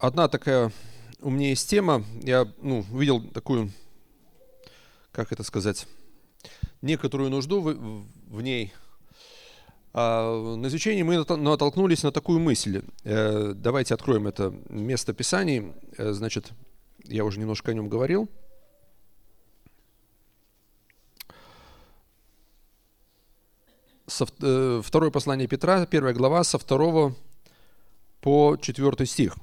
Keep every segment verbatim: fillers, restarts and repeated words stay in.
одна такая у меня есть тема, я ну, увидел такую, как это сказать, некоторую нужду в, в ней. А на изучении мы натолкнулись на такую мысль. Э, давайте откроем это место Писаний. Э, значит, я уже немножко о нем говорил. Со, э, второе послание Петра, первая глава, со второго по четвертый стих.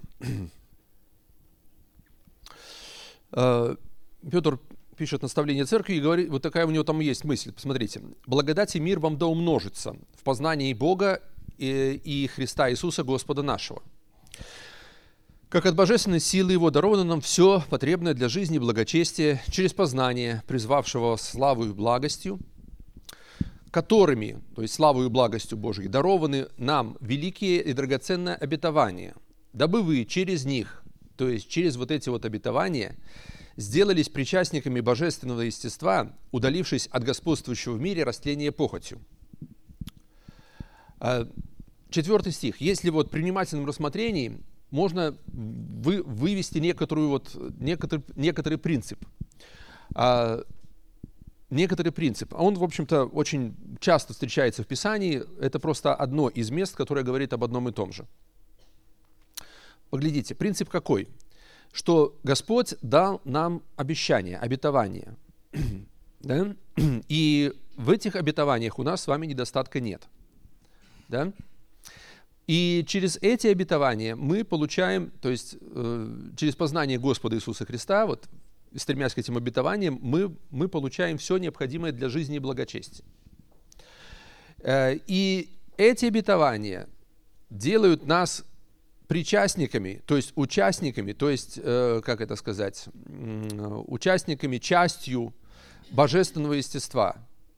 э, Петр пишет наставление церкви и говорит, вот такая у него там есть мысль, посмотрите. «Благодать и мир вам да умножится в познании Бога и, и Христа Иисуса Господа нашего. Как от божественной силы Его даровано нам все потребное для жизни и благочестия через познание, призвавшего славу и благостью, которыми, то есть славу и благостью Божией, дарованы нам великие и драгоценные обетования, дабы вы через них, то есть через вот эти вот обетования, сделались причастниками божественного естества, удалившись от господствующего в мире растления похотью». Четвертый стих. Если вот при внимательном рассмотрении можно вы, вывести некоторую вот, некоторый, некоторый принцип. Некоторый принцип. Он, в общем-то, очень часто встречается в Писании. Это просто одно из мест, которое говорит об одном и том же. Поглядите, принцип какой? Что Господь дал нам обещание, обетование. Да? И в этих обетованиях у нас с вами недостатка нет. Да? И через эти обетования мы получаем, то есть э, через познание Господа Иисуса Христа, вот, стремясь к этим обетованиям, мы, мы получаем все необходимое для жизни и благочестия. Э, и эти обетования делают нас причастниками, то есть участниками, то есть, э, как это сказать, э, участниками, частью божественного естества.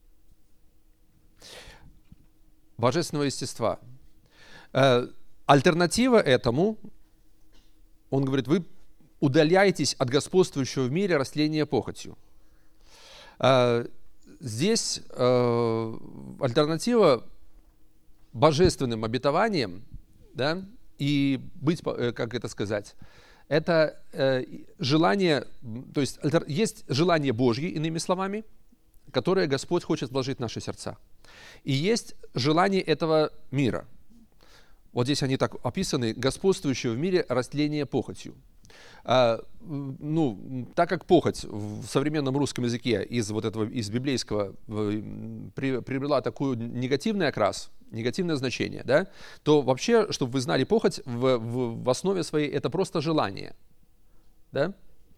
Божественного естества. Э, альтернатива этому, он говорит, вы удаляетесь от господствующего в мире растления похотью. Э, здесь э, альтернатива божественным обетованиям, да, и быть, как это сказать, это э, желание, то есть есть желание Божье, иными словами, которое Господь хочет вложить в наши сердца. И есть желание этого мира. Вот здесь они так описаны: господствующее в мире растление похотью. А, ну, так как похоть в современном русском языке из вот этого, из библейского при, приобрела такой негативный окрас, негативное значение, да, то вообще, чтобы вы знали, похоть в, в, в основе своей это просто желание. Да?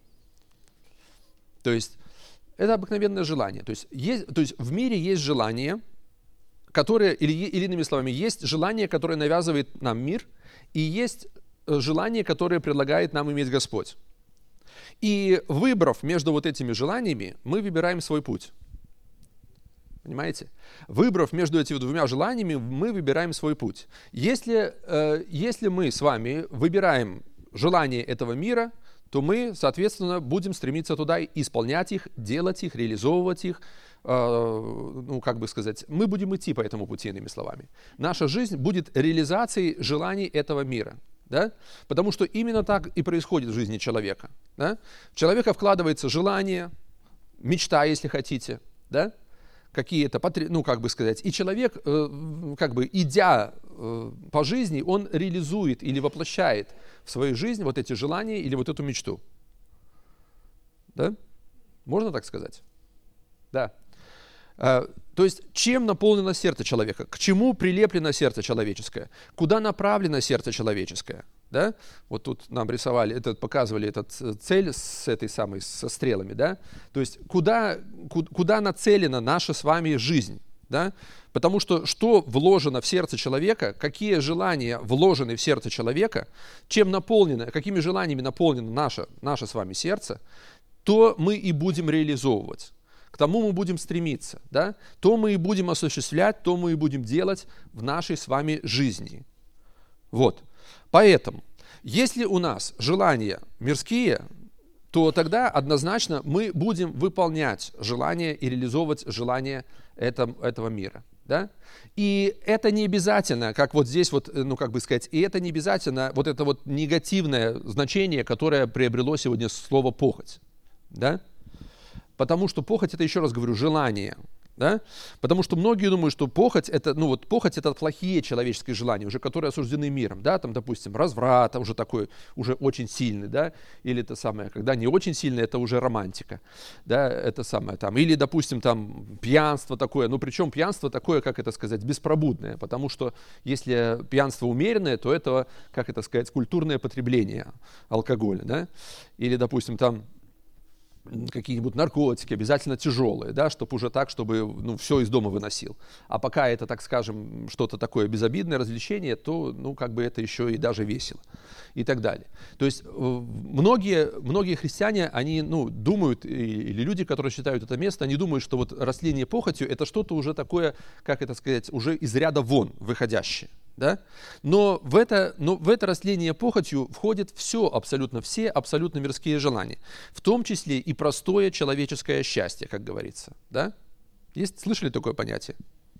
То есть это обыкновенное желание. То есть, есть, то есть в мире есть желание, которое, или, или иными словами, есть желание, которое навязывает нам мир, и есть желание, которое предлагает нам иметь Господь. И выбрав между вот этими желаниями, мы выбираем свой путь. Понимаете? Выбрав между этими двумя желаниями, мы выбираем свой путь. Если, э, если мы с вами выбираем желание этого мира, то мы, соответственно, будем стремиться туда исполнять их, делать их, реализовывать их. Э, ну, как бы сказать, мы будем идти по этому пути, иными словами. Наша жизнь будет реализацией желаний этого мира. Да? Потому что именно так и происходит в жизни человека. Да? В человека вкладывается желание, мечта, если хотите, да? Какие-то, ну, как бы сказать, и человек, как бы, идя по жизни, он реализует или воплощает в свою жизнь вот эти желания или вот эту мечту. Да? Можно так сказать? Да. То есть, чем наполнено сердце человека? К чему прилеплено сердце человеческое? Куда направлено сердце человеческое? Да? Вот тут нам рисовали, этот, показывали этот цель с этой самой, со стрелами. Да? То есть, куда, куда нацелена наша с вами жизнь? Да? Потому что, что вложено в сердце человека, какие желания вложены в сердце человека, чем наполнено, какими желаниями наполнено наше, наше с вами сердце, то мы и будем реализовывать. К тому мы будем стремиться, да? То мы и будем осуществлять, то мы и будем делать в нашей с вами жизни. Вот. Поэтому, если у нас желания мирские, то тогда однозначно мы будем выполнять желания и реализовывать желания этого, этого мира. Да? И это не обязательно, как вот здесь вот, ну как бы сказать, и это не обязательно вот это вот негативное значение, которое приобрело сегодня слово похоть. Да? Потому что похоть это, еще раз говорю, желание. Да? Потому что многие думают, что похоть это, ну вот похоть это плохие человеческие желания, уже которые осуждены миром, да, там, допустим, разврат уже такой, уже очень сильный, да, или это самое, когда не очень сильный, это уже романтика, да, это самое там, или, допустим, там пьянство такое, ну причем пьянство такое, как это сказать, беспробудное, потому что если пьянство умеренное, то это, как это сказать, культурное потребление алкоголя, да, или, допустим, там какие-нибудь наркотики, обязательно тяжелые, да, чтобы уже так, чтобы ну, все из дома выносил. А пока это, так скажем, что-то такое безобидное развлечение, то, ну, как бы это еще и даже весело и так далее. То есть многие, многие христиане, они, ну, думают, или люди, которые считают это место, они думают, что вот растление похотью это что-то уже такое, как это сказать, уже из ряда вон выходящее. Да? Но, в это, но в это растление похотью входит все, абсолютно все, абсолютно мирские желания. В том числе и простое человеческое счастье, как говорится. Да? Есть, слышали такое понятие?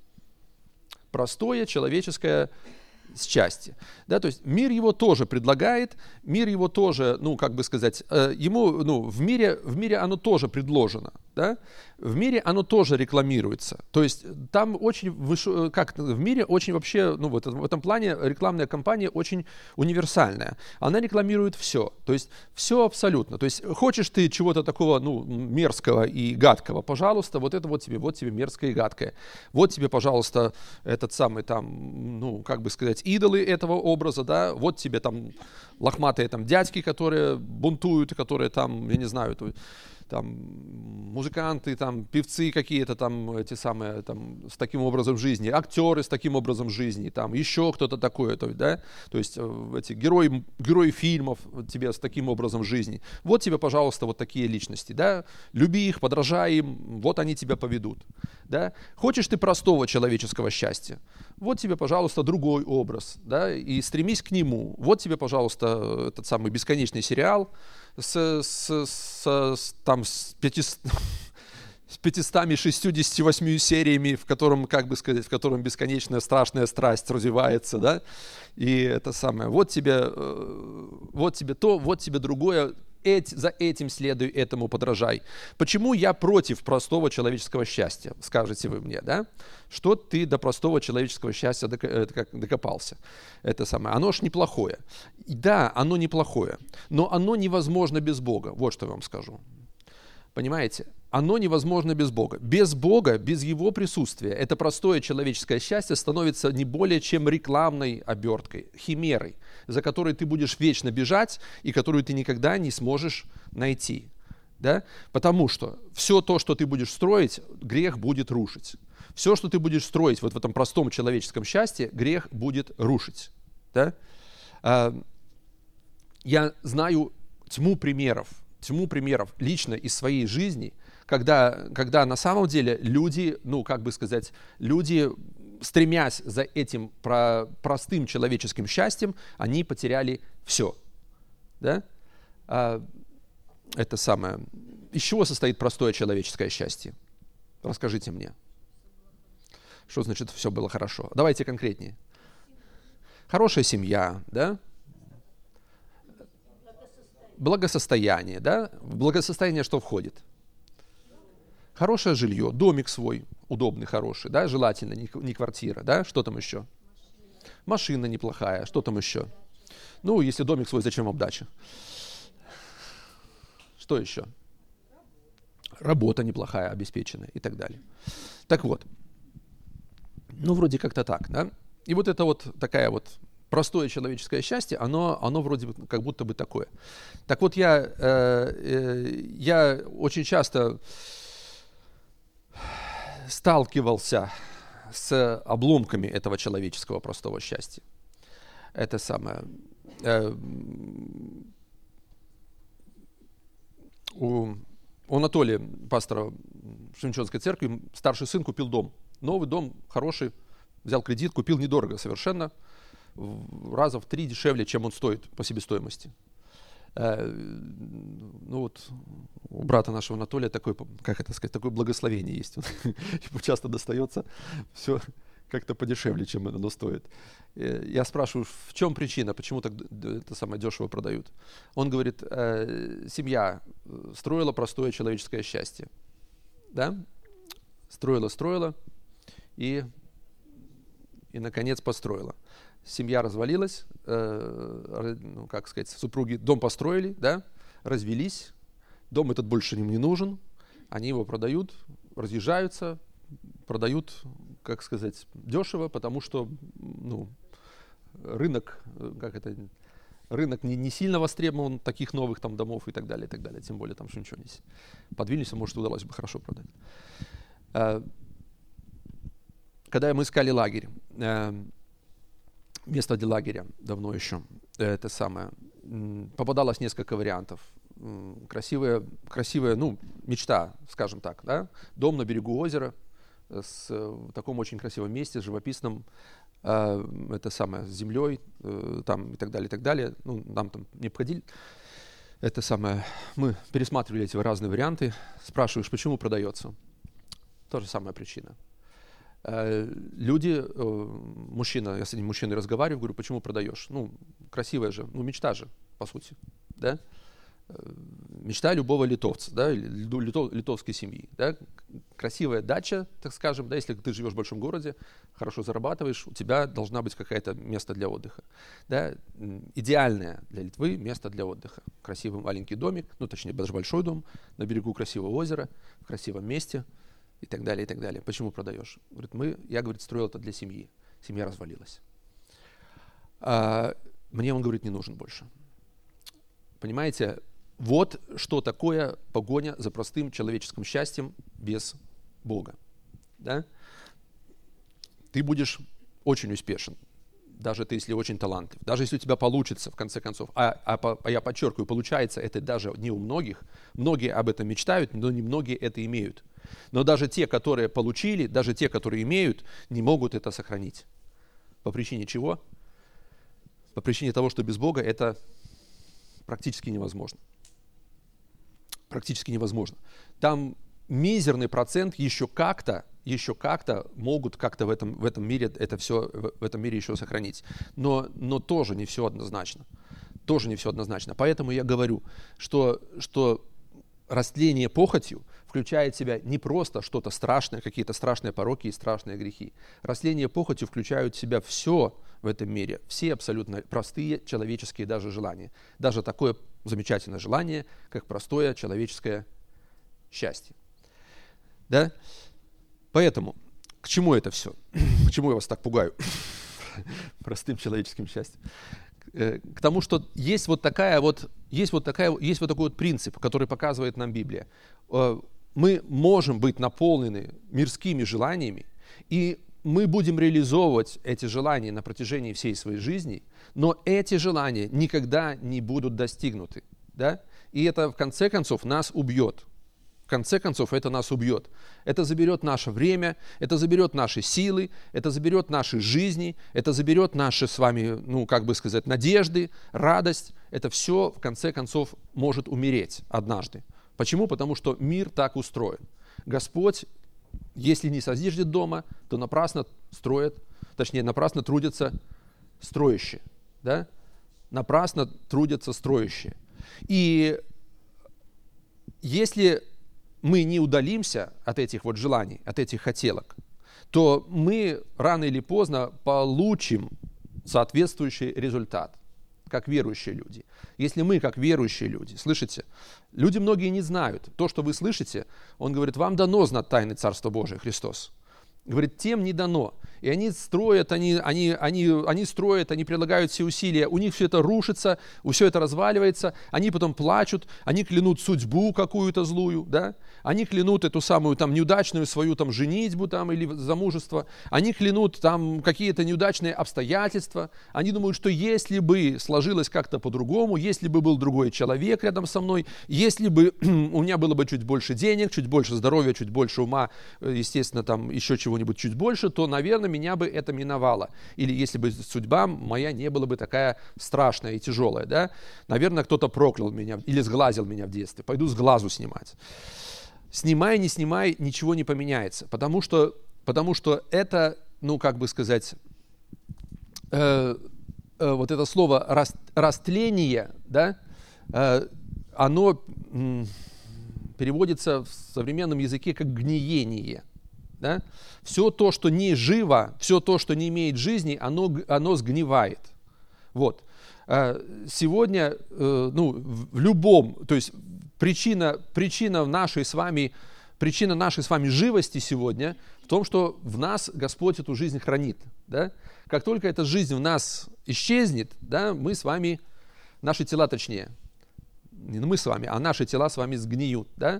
Простое человеческое счастье. Да? То есть мир его тоже предлагает, мир его тоже, ну, как бы сказать, ему, ну, в мире, в мире оно тоже предложено. Да? В мире оно тоже рекламируется. То есть там очень, выш... как в мире очень вообще, ну вот в этом плане рекламная кампания очень универсальная. Она рекламирует все. То есть все абсолютно. То есть хочешь ты чего-то такого, ну, мерзкого и гадкого, пожалуйста, вот это вот тебе, вот тебе мерзкое и гадкое. Вот тебе, пожалуйста, этот самый там, ну, как бы сказать, идолы этого образа, да, вот тебе там лохматые там дядьки, которые бунтуют, которые там, я не знаю, то, там музыканты, там певцы какие-то там эти самые там с таким образом жизни, актеры с таким образом жизни, там еще кто-то такой, то, да, то есть эти герои, герои фильмов тебе с таким образом жизни. Вот тебе, пожалуйста, вот такие личности, да, люби их, подражай им, вот они тебя поведут, да. Хочешь ты простого человеческого счастья, вот тебе, пожалуйста, другой образ, да, и стремись к нему. Вот тебе, пожалуйста, этот самый бесконечный сериал с, с, с, с, там, с, с пятьюстами шестьюдесятью восьмью сериями, в котором, как бы сказать, в котором бесконечная страшная страсть развивается, да, и это самое. Вот тебе, вот тебе то, вот тебе другое. Эти, за этим следуй, этому подражай. Почему я против простого человеческого счастья, скажете вы мне, да? Что ты до простого человеческого счастья докопался? Это самое. Оно ж неплохое. Да, оно неплохое, но оно невозможно без Бога. Вот что я вам скажу. Понимаете? Оно невозможно без Бога. Без Бога, без Его присутствия, это простое человеческое счастье становится не более чем рекламной оберткой, химерой, за которой ты будешь вечно бежать и которую ты никогда не сможешь найти. Да? Потому что все то, что ты будешь строить, грех будет рушить. Все, что ты будешь строить вот в этом простом человеческом счастье, грех будет рушить. Да? Я знаю тьму примеров, тьму примеров лично из своей жизни, когда, когда на самом деле люди, ну, как бы сказать, люди, стремясь за этим про, простым человеческим счастьем, они потеряли все. Да? А, это самое. Из чего состоит простое человеческое счастье? Расскажите мне. Что значит все было хорошо? Давайте конкретнее. Хорошая семья, да? Благосостояние, да? В благосостояние что входит? Хорошее жилье, домик свой, удобный, хороший, да, желательно, не, не квартира, да, что там еще? Машина неплохая, что там еще? Ну, если домик свой, зачем вам дача? Что еще? Работа неплохая, обеспеченная и так далее. Так вот, ну, вроде как-то так, да? И вот это вот такая вот простое человеческое счастье, оно, оно вроде бы как будто бы такое. Так вот, я, э, э, я очень часто сталкивался с обломками этого человеческого простого счастья. Это самое. Э, у, у Анатолия, пастора Шевченской церкви, старший сын купил дом. Новый дом, хороший, взял кредит, купил недорого совершенно, раза в три дешевле, чем он стоит по себестоимости. Ну вот у брата нашего Анатолия такой, как это сказать, такое благословение есть. Ему часто достается все как-то подешевле, чем оно стоит. Я спрашиваю, в чем причина, почему так это самое дешево продают? Он говорит, семья строила простое человеческое счастье. Да? Строила, строила и, и наконец построила. Семья развалилась, э, ну, как сказать, супруги дом построили, да, развелись, дом этот больше им не нужен, они его продают, разъезжаются, продают, как сказать, дешево, потому что, ну, рынок, как это, рынок не, не сильно востребован таких новых там домов и так далее, и так далее, тем более там что ничего есть. Под Вильнюсом, может, удалось бы хорошо продать. Э, когда мы искали лагерь, э, место для лагеря давно еще, это самое, попадалось несколько вариантов. Красивая, красивая, ну, мечта, скажем так, да? Дом на берегу озера, с, в таком очень красивом месте, живописном, э, это самое, с землей, э, там и так далее, и так далее. Ну, нам там не обходили. Это самое, мы пересматривали эти разные варианты, спрашиваешь, почему продается. Та же самая причина. Люди, мужчина, я с этим мужчиной разговариваю, говорю, почему продаешь? Ну, красивая же, ну, мечта же, по сути, да? Мечта любого литовца, да, литов, литовской семьи, да? Красивая дача, так скажем, да, если ты живешь в большом городе, хорошо зарабатываешь, у тебя должна быть какое-то место для отдыха, да? Идеальное для Литвы место для отдыха. Красивый маленький домик, ну, точнее, даже большой дом, на берегу красивого озера, в красивом месте, и так далее, и так далее. Почему продаешь? Говорит, мы, я, говорит, строил это для семьи. Семья развалилась. А, мне он, говорит, не нужен больше. Понимаете, вот что такое погоня за простым человеческим счастьем без Бога. Да? Ты будешь очень успешен, даже ты, если очень талантлив, даже если у тебя получится, в конце концов, а, а, а я подчеркиваю, получается это даже не у многих, многие об этом мечтают, но не многие это имеют. Но даже те, которые получили, даже те, которые имеют, не могут это сохранить. По причине чего? По причине того, что без Бога это практически невозможно. Практически невозможно. Там мизерный процент еще как-то, еще как-то могут как-то в этом, в этом мире это все, в этом мире еще сохранить. Но, но тоже не все однозначно. Тоже не все однозначно. Поэтому я говорю, что, что растление похотью включает в себя не просто что-то страшное, какие-то страшные пороки и страшные грехи. Растление похотью включает в себя все в этом мире, все абсолютно простые человеческие даже желания. Даже такое замечательное желание, как простое человеческое счастье. Да? Поэтому, к чему это все? К чему я вас так пугаю? Простым человеческим счастьем. К тому, что есть вот такая вот, есть вот такая, есть вот такой вот принцип, который показывает нам Библия. Мы можем быть наполнены мирскими желаниями, и мы будем реализовывать эти желания на протяжении всей своей жизни, но эти желания никогда не будут достигнуты. Да? И это в конце концов нас убьет. В конце концов, это нас убьет. Это заберет наше время, это заберет наши силы, это заберет наши жизни, это заберет наши с вами, ну, как бы сказать, надежды, радость. Это все, в конце концов, может умереть однажды. Почему? Потому что мир так устроен. Господь, если не созиждет дома, то напрасно строит, точнее, напрасно трудятся строящие. Да? Напрасно трудятся строящие. И если мы не удалимся от этих вот желаний, от этих хотелок, то мы рано или поздно получим соответствующий результат, как верующие люди. Если мы, как верующие люди, слышите, люди многие не знают. То, что вы слышите, он говорит, вам дано знать тайны Царства Божия, Христос. Говорит, тем не дано. И они строят, они, они, они, они строят, они прилагают все усилия, у них все это рушится, все это разваливается, они потом плачут, они клянут судьбу какую-то злую, да? Они клянут эту самую там неудачную свою там женитьбу там, или замужество, они клянут там какие-то неудачные обстоятельства, они думают, что если бы сложилось как-то по-другому, если бы был другой человек рядом со мной, если бы у меня было бы чуть больше денег, чуть больше здоровья, чуть больше ума, естественно, там еще чего-нибудь чуть больше, то, наверное, меня бы это миновало. Или если бы судьба моя не была бы такая страшная и тяжелая, да, наверное, кто-то проклял меня или сглазил меня в детстве. Пойду с глазу снимать. Снимай, не снимай, ничего не поменяется. Потому что, потому что это, ну, как бы сказать, э, э, вот это слово рас, растление, да, э, оно м, переводится в современном языке как гниение. Да? Все то, что не живо, все то, что не имеет жизни, оно, оно сгнивает. Вот. Сегодня, ну, в любом, то есть причина, причина нашей с вами, причина нашей с вами живости сегодня в том, что в нас Господь эту жизнь хранит. Да? Как только эта жизнь в нас исчезнет, да, мы с вами, наши тела точнее, не мы с вами, а наши тела с вами сгниют. Да?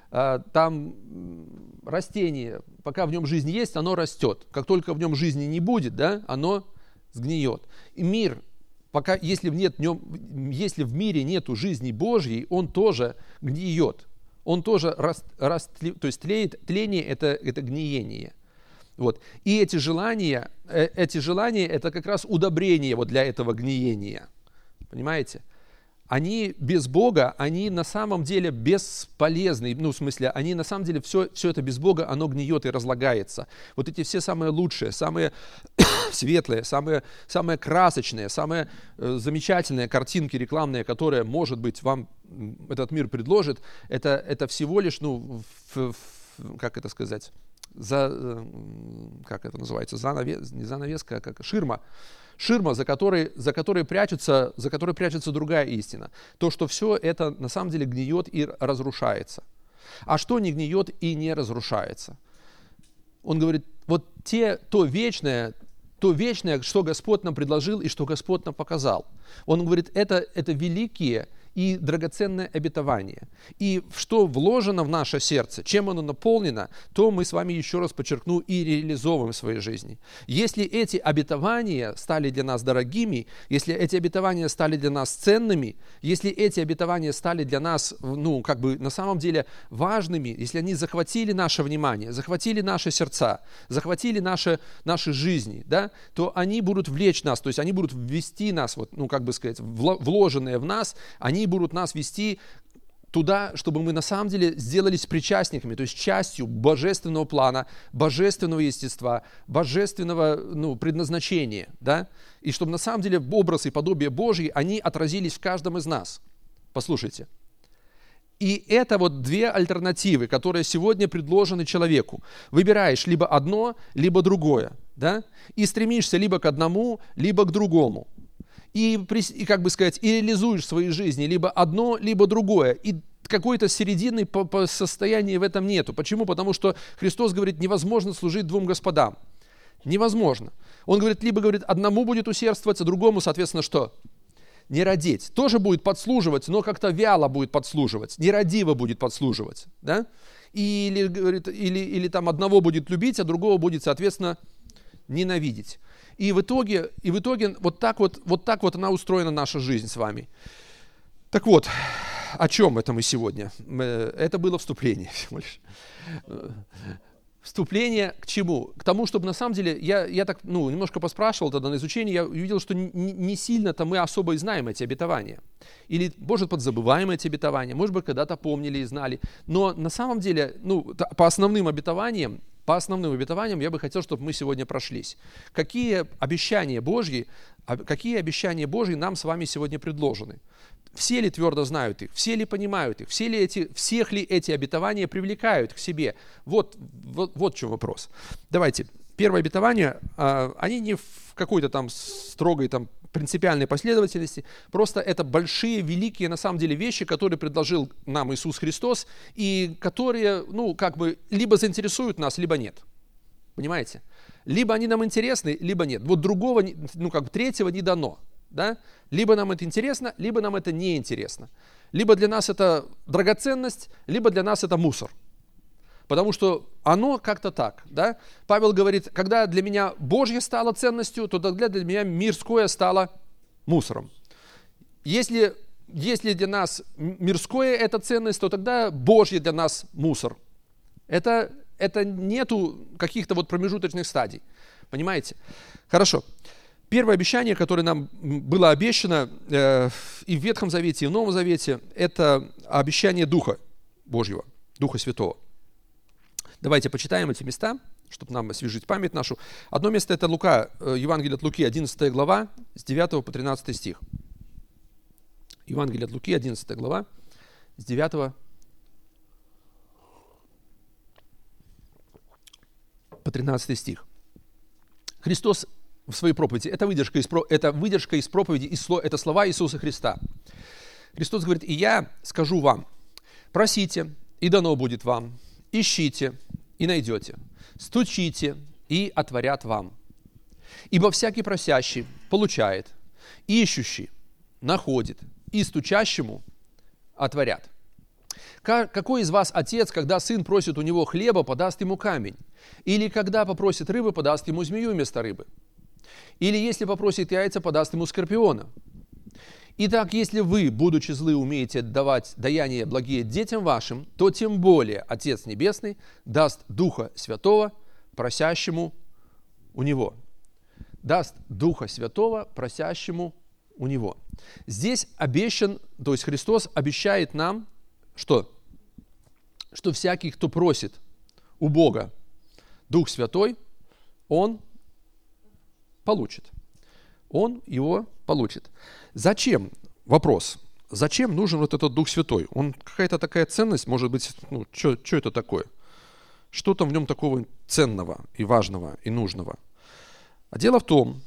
Там растение, пока в нем жизнь есть, оно растет. Как только в нем жизни не будет, да, оно сгниет. И мир, пока, если, нет в нем, если в мире нету жизни Божьей, он тоже гниет. Он тоже раст, раст, то есть тлеет, тление это, это гниение. Вот. И эти желания, эти желания, это как раз удобрение вот для этого гниения. Понимаете? Они без Бога, они на самом деле бесполезны. Ну, в смысле, они на самом деле, все, все это без Бога, оно гниет и разлагается. Вот эти все самые лучшие, самые светлые, самые, самые красочные, самые э, замечательные картинки рекламные, которые, может быть, вам этот мир предложит, это, это всего лишь, ну, в, в, как это сказать, за, как это называется, занавес, не занавеска, а как ширма. Ширма, за которой, за, которой прячется, за которой прячется другая истина. То, что все это на самом деле гниет и разрушается. А что не гниет и не разрушается? Он говорит, вот те, то вечное, то вечное, что Господь нам предложил и что Господь нам показал. Он говорит, это, это великие и драгоценное обетование. И что вложено в наше сердце, чем оно наполнено, то мы с вами, еще раз подчеркну, и реализовываем в своей жизни. Если эти обетования стали для нас дорогими, если эти обетования стали для нас ценными, если эти обетования стали для нас, ну, как бы на самом деле важными, если они захватили наше внимание, захватили наши сердца, захватили наши, наши жизни, да, то они будут влечь нас, то есть они будут ввести нас, вот, ну, как бы сказать, вложенные в нас, они будут нас вести туда, чтобы мы на самом деле сделались причастниками, то есть частью божественного плана, божественного естества, божественного, ну, предназначения, да? И чтобы на самом деле образ и подобие Божьи, они отразились в каждом из нас. Послушайте. И это вот две альтернативы, которые сегодня предложены человеку. Выбираешь либо одно, либо другое, да? И стремишься либо к одному, либо к другому. И, и, как бы сказать, и реализуешь в своей жизни либо одно, либо другое. И какой-то середины по, по состоянию в этом нету. Почему? Потому что Христос говорит, невозможно служить двум господам. Невозможно. Он говорит, либо говорит, одному будет усердствовать, а другому, соответственно, что? Не родить. Тоже будет подслуживать, но как-то вяло будет подслуживать. Нерадиво будет подслуживать. Да? Или, говорит, или, или там одного будет любить, а другого будет, соответственно, ненавидеть. И в итоге, и в итоге вот, так вот, вот так вот она устроена, наша жизнь с вами. Так вот, о чем это мы сегодня? Это было вступление всего лишь. Вступление к чему? К тому, чтобы на самом деле, я, я так, ну, немножко поспрашивал тогда на изучении, я увидел, что не, не сильно-то мы особо и знаем эти обетования. Или, может, подзабываем эти обетования, может быть, когда-то помнили и знали. Но на самом деле, ну, по основным обетованиям, по основным обетованиям я бы хотел, чтобы мы сегодня прошлись. Какие обещания Божьи, какие обещания Божьи нам с вами сегодня предложены? Все ли твердо знают их? Все ли понимают их? Все ли эти, всех ли эти обетования привлекают к себе? Вот, вот, вот в чем вопрос. Давайте. Первое обетование, они не в какой-то там строгой там принципиальной последовательности, просто это большие, великие на самом деле вещи, которые предложил нам Иисус Христос, и которые, ну, как бы, либо заинтересуют нас, либо нет. Понимаете? Либо они нам интересны, либо нет. Вот другого, ну, как бы, третьего не дано. Да? Либо нам это интересно, либо нам это не интересно. Либо для нас это драгоценность, либо для нас это мусор. Потому что оно как-то так. Да? Павел говорит, когда для меня Божье стало ценностью, то тогда для меня мирское стало мусором. Если, если для нас мирское это ценность, то тогда Божье для нас мусор. Это, это нету каких-то вот промежуточных стадий. Понимаете? Хорошо. Первое обещание, которое нам было обещано э, и в Ветхом Завете, и в Новом Завете, это обещание Духа Божьего, Духа Святого. Давайте почитаем эти места, чтобы нам освежить память нашу. Одно место — это Лука, Евангелие от Луки, одиннадцатая глава, с девятого по тринадцатый стих. Евангелие от Луки, одиннадцатая глава, с девятого по тринадцатый стих. Христос в своей проповеди, это выдержка из, это выдержка из проповеди, это слова Иисуса Христа. Христос говорит: «И я скажу вам, просите, и дано будет вам, ищите, и найдете, стучите, и отворят вам. Ибо всякий просящий получает, ищущий находит, и стучащему отворят. Какой из вас отец, когда сын просит у него хлеба, подаст ему камень? Или когда попросит рыбы, подаст ему змею вместо рыбы? Или если попросит яйца, подаст ему скорпиона? Итак, если вы, будучи злы, умеете давать даяние благие детям вашим, то тем более Отец Небесный даст Духа Святого просящему у Него». Даст Духа Святого просящему у Него. Здесь обещан, то есть Христос обещает нам, что? Что всякий, кто просит у Бога Дух Святой, он получит. Он его получит. Зачем? Вопрос. Зачем нужен вот этот Дух Святой? Он какая-то такая ценность, может быть, ну, что это такое? Что там в нем такого ценного и важного и нужного? А дело в том,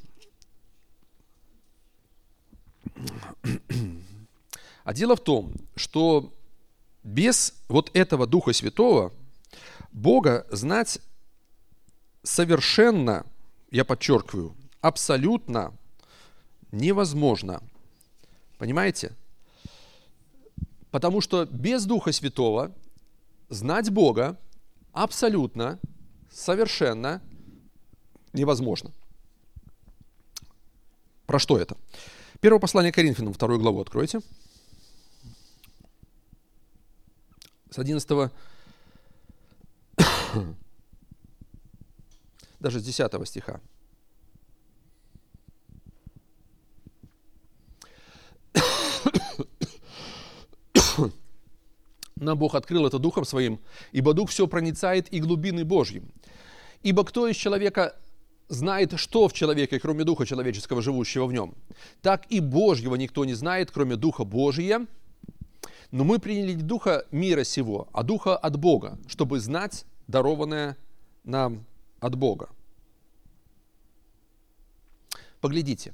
а дело в том, что без вот этого Духа Святого Бога знать совершенно, я подчеркиваю, абсолютно невозможно. Понимаете? Потому что без Духа Святого знать Бога абсолютно, совершенно невозможно. Про что это? Первое послание Коринфянам, вторую главу откройте. С одиннадцатого, даже с десятого стиха. Нам Бог открыл это Духом Своим, ибо Дух все проницает и глубины Божьим. Ибо кто из человека знает, что в человеке, кроме Духа человеческого, живущего в нем? Так и Божьего никто не знает, кроме Духа Божия. Но мы приняли не Духа мира сего, а Духа от Бога, чтобы знать дарованное нам от Бога. Поглядите.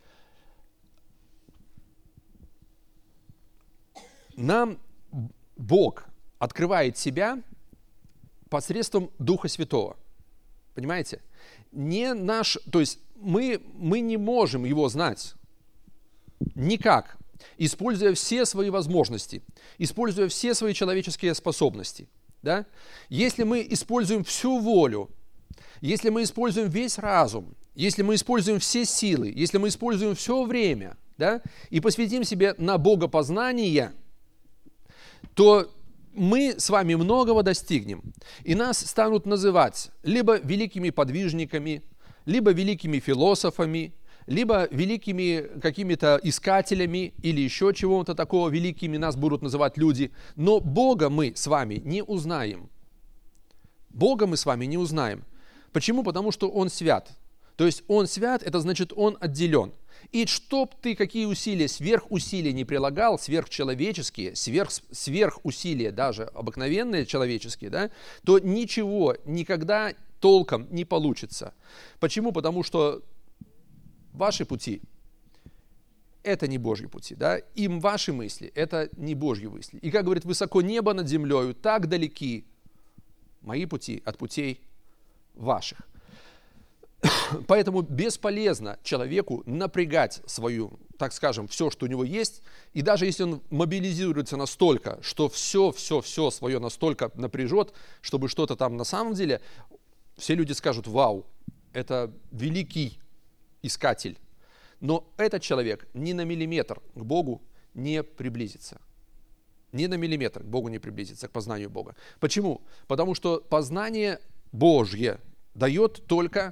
Нам Бог открывает себя посредством Духа Святого. Понимаете? Не наш, то есть мы, мы не можем его знать никак, используя все свои возможности, используя все свои человеческие способности. Да? Если мы используем всю волю, если мы используем весь разум, если мы используем все силы, если мы используем все время, да, и посвятим себе на богопознание, то мы с вами многого достигнем. И нас станут называть либо великими подвижниками, либо великими философами, либо великими какими-то искателями или еще чего-то такого, великими нас будут называть люди. Но Бога мы с вами не узнаем. Бога мы с вами не узнаем. Почему? Потому что Он свят. То есть Он свят, это значит Он отделен. И чтоб ты какие усилия, сверхусилия не прилагал, сверхчеловеческие, сверх, сверхусилия даже обыкновенные человеческие, да, то ничего никогда толком не получится. Почему? Потому что ваши пути – это не Божьи пути, да, им ваши мысли – это не Божьи мысли. И как говорит, высоко небо над землею, так далеки мои пути от путей ваших. Поэтому бесполезно человеку напрягать свою, так скажем, все, что у него есть, и даже если он мобилизируется настолько, что все, все, все свое настолько напряжет, чтобы что-то там на самом деле, все люди скажут: вау, это великий искатель. Но этот человек ни на миллиметр к Богу не приблизится. Ни на миллиметр к Богу не приблизится, к познанию Бога. Почему? Потому что познание Божье дает только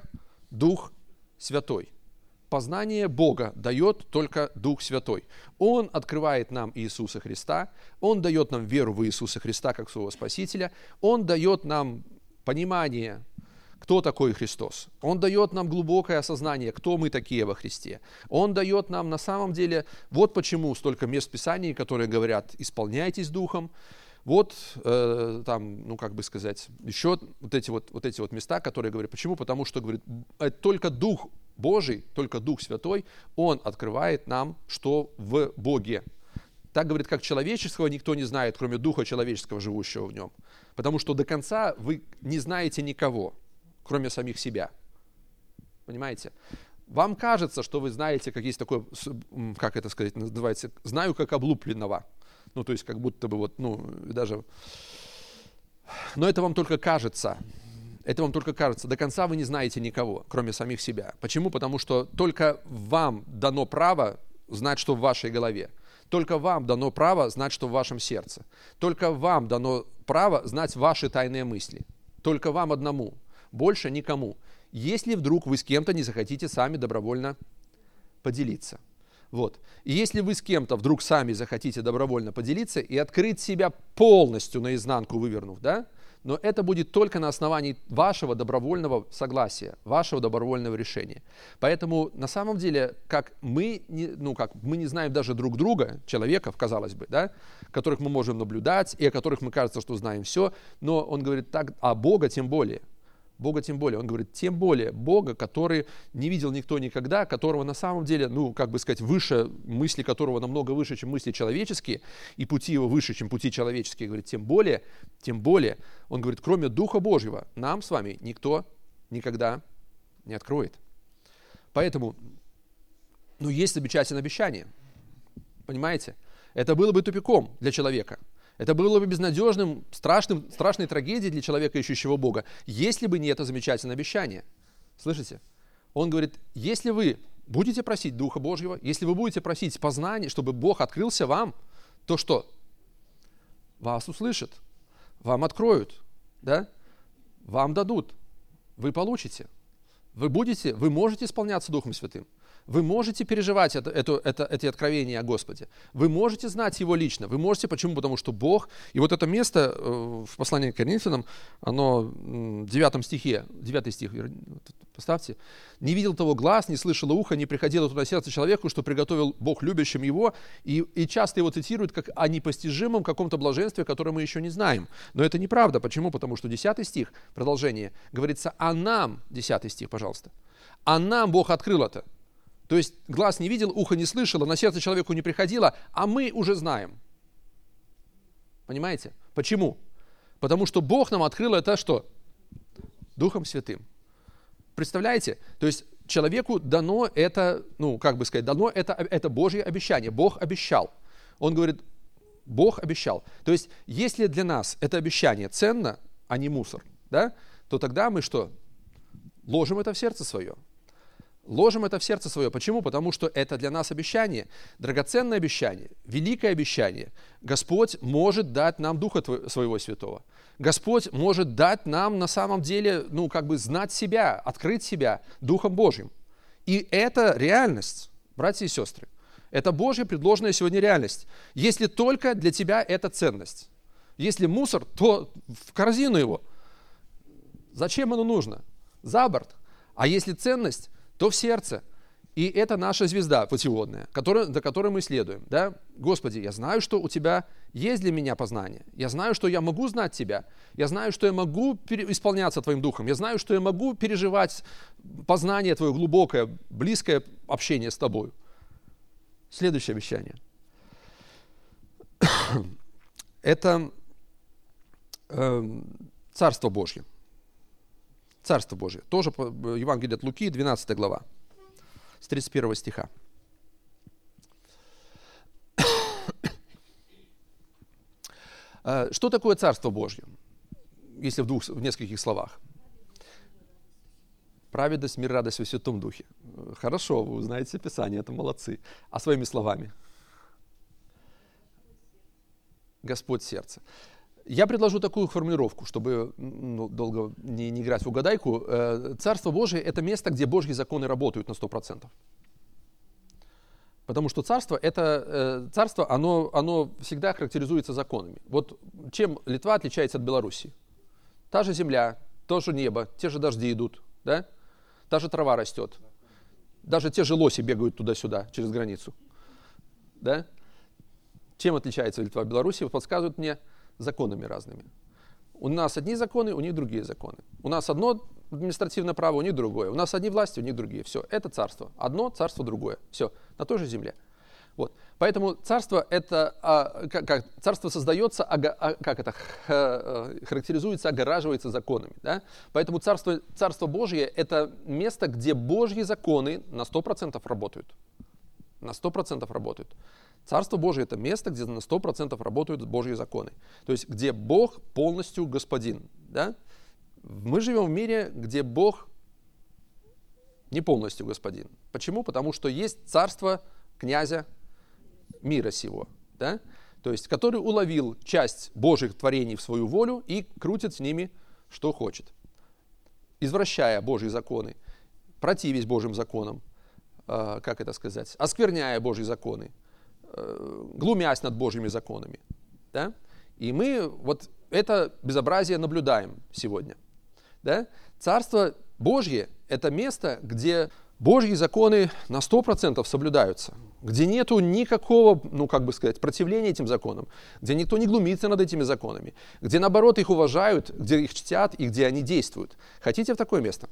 Дух Святой. Познание Бога дает только Дух Святой. Он открывает нам Иисуса Христа, Он дает нам веру в Иисуса Христа как своего Спасителя, Он дает нам понимание, кто такой Христос. Он дает нам глубокое осознание, кто мы такие во Христе. Он дает нам на самом деле, вот почему столько мест в Писании, которые говорят, исполняйтесь Духом. Вот э, там, ну как бы сказать, еще вот эти вот, вот эти вот места, которые говорят, почему? Потому что, говорит, только Дух Божий, только Дух Святой, Он открывает нам, что в Боге. Так, говорит, как человеческого никто не знает, кроме Духа человеческого, живущего в нем. Потому что до конца вы не знаете никого, кроме самих себя. Понимаете? Вам кажется, что вы знаете, как есть такое, как это сказать, называется, знаю, как облупленного. Ну, то есть, как будто бы вот, ну, даже... Но это вам только кажется. Это вам только кажется. До конца вы не знаете никого, кроме самих себя. Почему? Потому что только вам дано право знать, что в вашей голове. Только вам дано право знать, что в вашем сердце. Только вам дано право знать ваши тайные мысли. Только вам одному. Больше никому. Если вдруг вы с кем-то не захотите сами добровольно поделиться. Вот. И если вы с кем-то вдруг сами захотите добровольно поделиться и открыть себя полностью наизнанку, вывернув, да, но это будет только на основании вашего добровольного согласия, вашего добровольного решения. Поэтому на самом деле, как мы не, ну, как мы не знаем даже друг друга, человеков, казалось бы, да, которых мы можем наблюдать и о которых мы кажется, что знаем все, но он говорит так, а Бога тем более. Бога тем более. Он говорит, тем более Бога, который не видел никто никогда, которого на самом деле, ну, как бы сказать, выше, мысли которого намного выше, чем мысли человеческие, и пути его выше, чем пути человеческие. Говорит, тем более, тем более, он говорит, кроме Духа Божьего, нам с вами никто никогда не откроет. Поэтому, ну, есть замечательное обещание. Понимаете? Это было бы тупиком для человека. Это было бы безнадежным, страшным, страшной трагедией для человека, ищущего Бога, если бы не это замечательное обещание. Слышите? Он говорит, если вы будете просить Духа Божьего, если вы будете просить познания, чтобы Бог открылся вам, то что? Вас услышат, вам откроют, да? Вам дадут, вы получите. Вы будете, вы можете исполняться Духом Святым. Вы можете переживать это, это, это, эти откровения о Господе. Вы можете знать Его лично. Вы можете, почему? Потому что Бог... И вот это место э, в послании к Коринфянам, оно в девятом стихе, девятый стих, поставьте. «Не видел того глаз, не слышало ухо, не приходило туда сердце человеку, что приготовил Бог любящим его». И, и часто его цитируют как о непостижимом каком-то блаженстве, которое мы еще не знаем. Но это неправда. Почему? Потому что десятый стих, продолжение, говорится «а нам», десятый стих, пожалуйста, «а нам Бог открыл это». То есть глаз не видел, ухо не слышало, на сердце человеку не приходило, а мы уже знаем. Понимаете? Почему? Потому что Бог нам открыл это что? Духом Святым. Представляете? То есть человеку дано это, ну, как бы сказать, дано это, это Божье обещание. Бог обещал. Он говорит, Бог обещал. То есть если для нас это обещание ценно, а не мусор, да, то тогда мы что? Ложим это в сердце свое. Ложим это в сердце свое. Почему? Потому что это для нас обещание, драгоценное обещание, великое обещание. Господь может дать нам Духа Своего Святого. Господь может дать нам на самом деле, ну, как бы знать себя, открыть себя Духом Божьим. И это реальность, братья и сестры. Это Божья предложенная сегодня реальность. Если только для тебя это ценность. Если мусор, то в корзину его. Зачем оно нужно? За борт. А если ценность, то в сердце. И это наша звезда путеводная, которая, до которой мы следуем. Да? Господи, я знаю, что у Тебя есть для меня познание. Я знаю, что я могу знать Тебя. Я знаю, что я могу пере- исполняться Твоим Духом. Я знаю, что я могу переживать познание Твое глубокое, близкое общение с Тобой. Следующее обещание. Это э, Царство Божье. Царство Божие. Тоже Евангелие от Луки, двенадцатая глава, с тридцать первого стиха. Что такое Царство Божье, если в, двух, в нескольких словах? Праведность, мир, радость во Святом Духе. Хорошо, вы знаете Писание, это молодцы. А своими словами? Господь сердце. Я предложу такую формулировку, чтобы ну, долго не, не играть в угадайку. Царство Божие – это место, где Божьи законы работают на сто процентов. Потому что царство, это, царство оно, оно всегда характеризуется законами. Вот чем Литва отличается от Белоруссии? Та же земля, то же небо, те же дожди идут, да? Та же трава растет. Даже те же лоси бегают туда-сюда, через границу. Да? Чем отличается Литва от Белоруссии? Подсказывают мне законами разными. У нас одни законы, у них другие законы. У нас одно административное право, у них другое. У нас одни власти, у них другие. Все, это царство. Одно, царство другое. Все, на той же земле. Вот. Поэтому царство, это, а, как, как, царство создается, ага, а, как это, х, характеризуется, огораживается законами. Да? Поэтому царство, царство Божье – это место, где Божьи законы на сто процентов работают. На сто процентов работают. Царство Божие – это место, где на сто процентов работают Божьи законы. То есть, где Бог полностью господин. Да? Мы живем в мире, где Бог не полностью господин. Почему? Потому что есть царство князя мира сего, да? То есть, который уловил часть Божьих творений в свою волю и крутит с ними, что хочет. Извращая Божьи законы, противясь Божьим законам, э, как это сказать, оскверняя Божьи законы, глумясь над Божьими законами. Да? И мы вот это безобразие наблюдаем сегодня. Да? Царство Божье – это место, где Божьи законы на сто процентов соблюдаются, где нету никакого, ну как бы сказать, противления этим законам, где никто не глумится над этими законами, где наоборот их уважают, где их чтят и где они действуют. Хотите в такое место?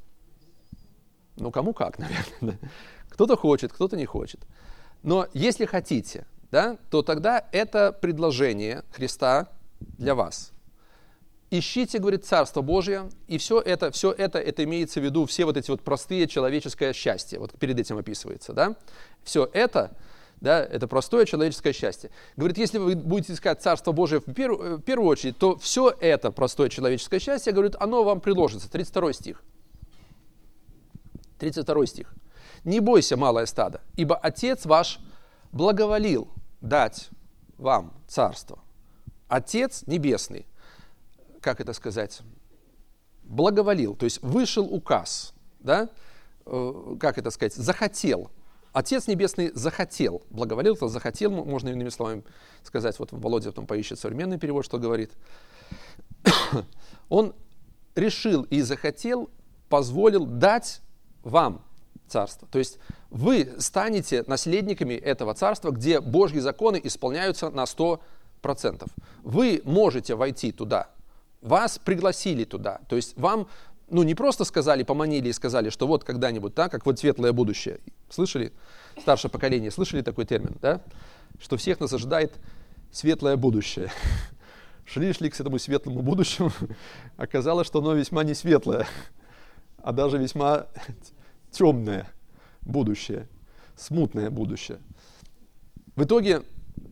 Ну кому как, наверное. Кто-то хочет, кто-то не хочет. Но если хотите, да, то тогда это предложение Христа для вас. Ищите, говорит, Царство Божие, и все это, все это, это имеется в виду, все вот эти вот простые человеческое счастье, вот перед этим описывается, да. Все это, да, это простое человеческое счастье. Говорит, если вы будете искать Царство Божие в первую, в первую очередь, то все это простое человеческое счастье, говорит, оно вам приложится. тридцать второй стих. тридцать второй стих. «Не бойся, малое стадо, ибо Отец ваш благоволил дать вам царство». Отец Небесный, как это сказать, благоволил, то есть вышел указ, да, как это сказать, захотел. Отец Небесный захотел, благоволил, то захотел, можно иными словами сказать, вот Володя потом поищет современный перевод, что говорит. Он решил и захотел, позволил дать вам царство. То есть вы станете наследниками этого царства, где Божьи законы исполняются на сто процентов. Вы можете войти туда. Вас пригласили туда. То есть вам, ну, не просто сказали, поманили и сказали, что вот когда-нибудь, да, как вот светлое будущее. Слышали? Старшее поколение, слышали такой термин, да? Что всех нас ожидает светлое будущее. Шли-шли к этому светлому будущему, оказалось, что оно весьма не светлое, а даже весьма темное будущее, смутное будущее. В итоге,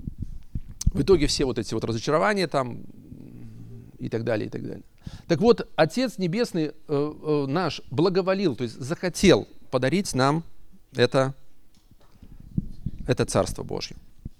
в итоге все вот эти вот разочарования там и так далее, и так далее. Так вот, Отец Небесный э, э, наш благоволил, то есть захотел подарить нам это, это Царство Божье.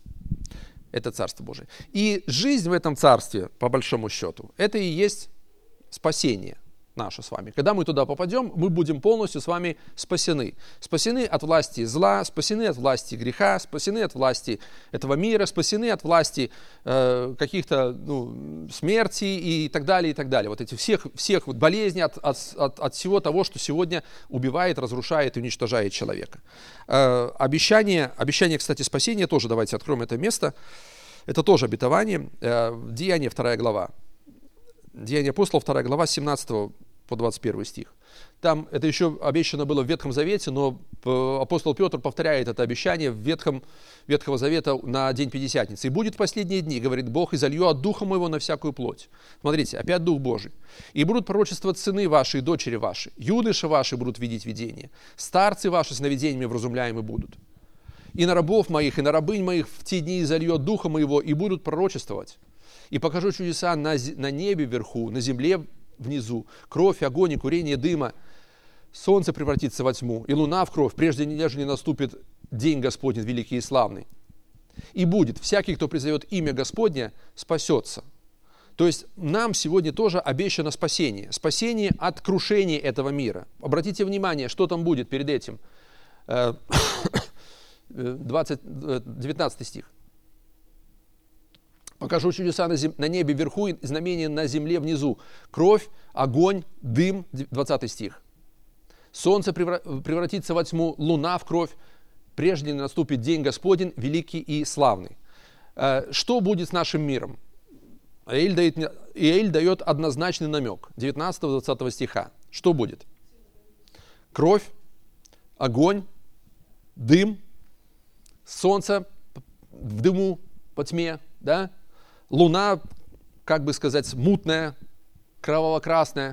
Это Царство Божие. И жизнь в этом Царстве, по большому счету, это и есть спасение наше с вами. Когда мы туда попадем, мы будем полностью с вами спасены. Спасены от власти зла, спасены от власти греха, спасены от власти этого мира, спасены от власти э, каких-то ну, смерти и так далее, и так далее. Вот этих всех, всех вот болезней, от, от, от, от всего того, что сегодня убивает, разрушает и уничтожает человека. Э, обещание, обещание, кстати, спасения, тоже давайте откроем это место. Это тоже обетование. Э, Деяния, вторая глава. Деяния апостолов, вторая глава, с семнадцатого по двадцать первый стих. Там это еще обещано было в Ветхом Завете, но апостол Петр повторяет это обещание в Ветхом, Ветхого Завета на День Пятидесятницы. «И будет в последние дни, говорит Бог, и залью от Духа Моего на всякую плоть». Смотрите, опять Дух Божий. «И будут пророчествовать сыны ваши и дочери ваши, юноши ваши будут видеть видения, старцы ваши сновидениями вразумляемы будут. И на рабов моих, и на рабынь моих в те дни зальет Духа Моего, и будут пророчествовать. И покажу чудеса на, на небе вверху, на земле внизу, кровь, огонь и курение дыма. Солнце превратится во тьму, и луна в кровь, прежде нежели наступит день Господень великий и славный. И будет, всякий, кто призовет имя Господне, спасется». То есть нам сегодня тоже обещано спасение. Спасение от крушения этого мира. Обратите внимание, что там будет перед этим. двадцать, девятнадцатый стих. «Покажу чудеса на, зем... на небе вверху и знамения на земле внизу. Кровь, огонь, дым». двадцатый стих. «Солнце превратится во тьму, луна в кровь, прежде наступит день Господень, великий и славный». Что будет с нашим миром? Иоиль дает, Иоиль дает однозначный намек. девятнадцатого-двадцатого стиха. Что будет? Кровь, огонь, дым, солнце в дыму, по тьме, да? Луна, как бы сказать, мутная, кроваво-красная.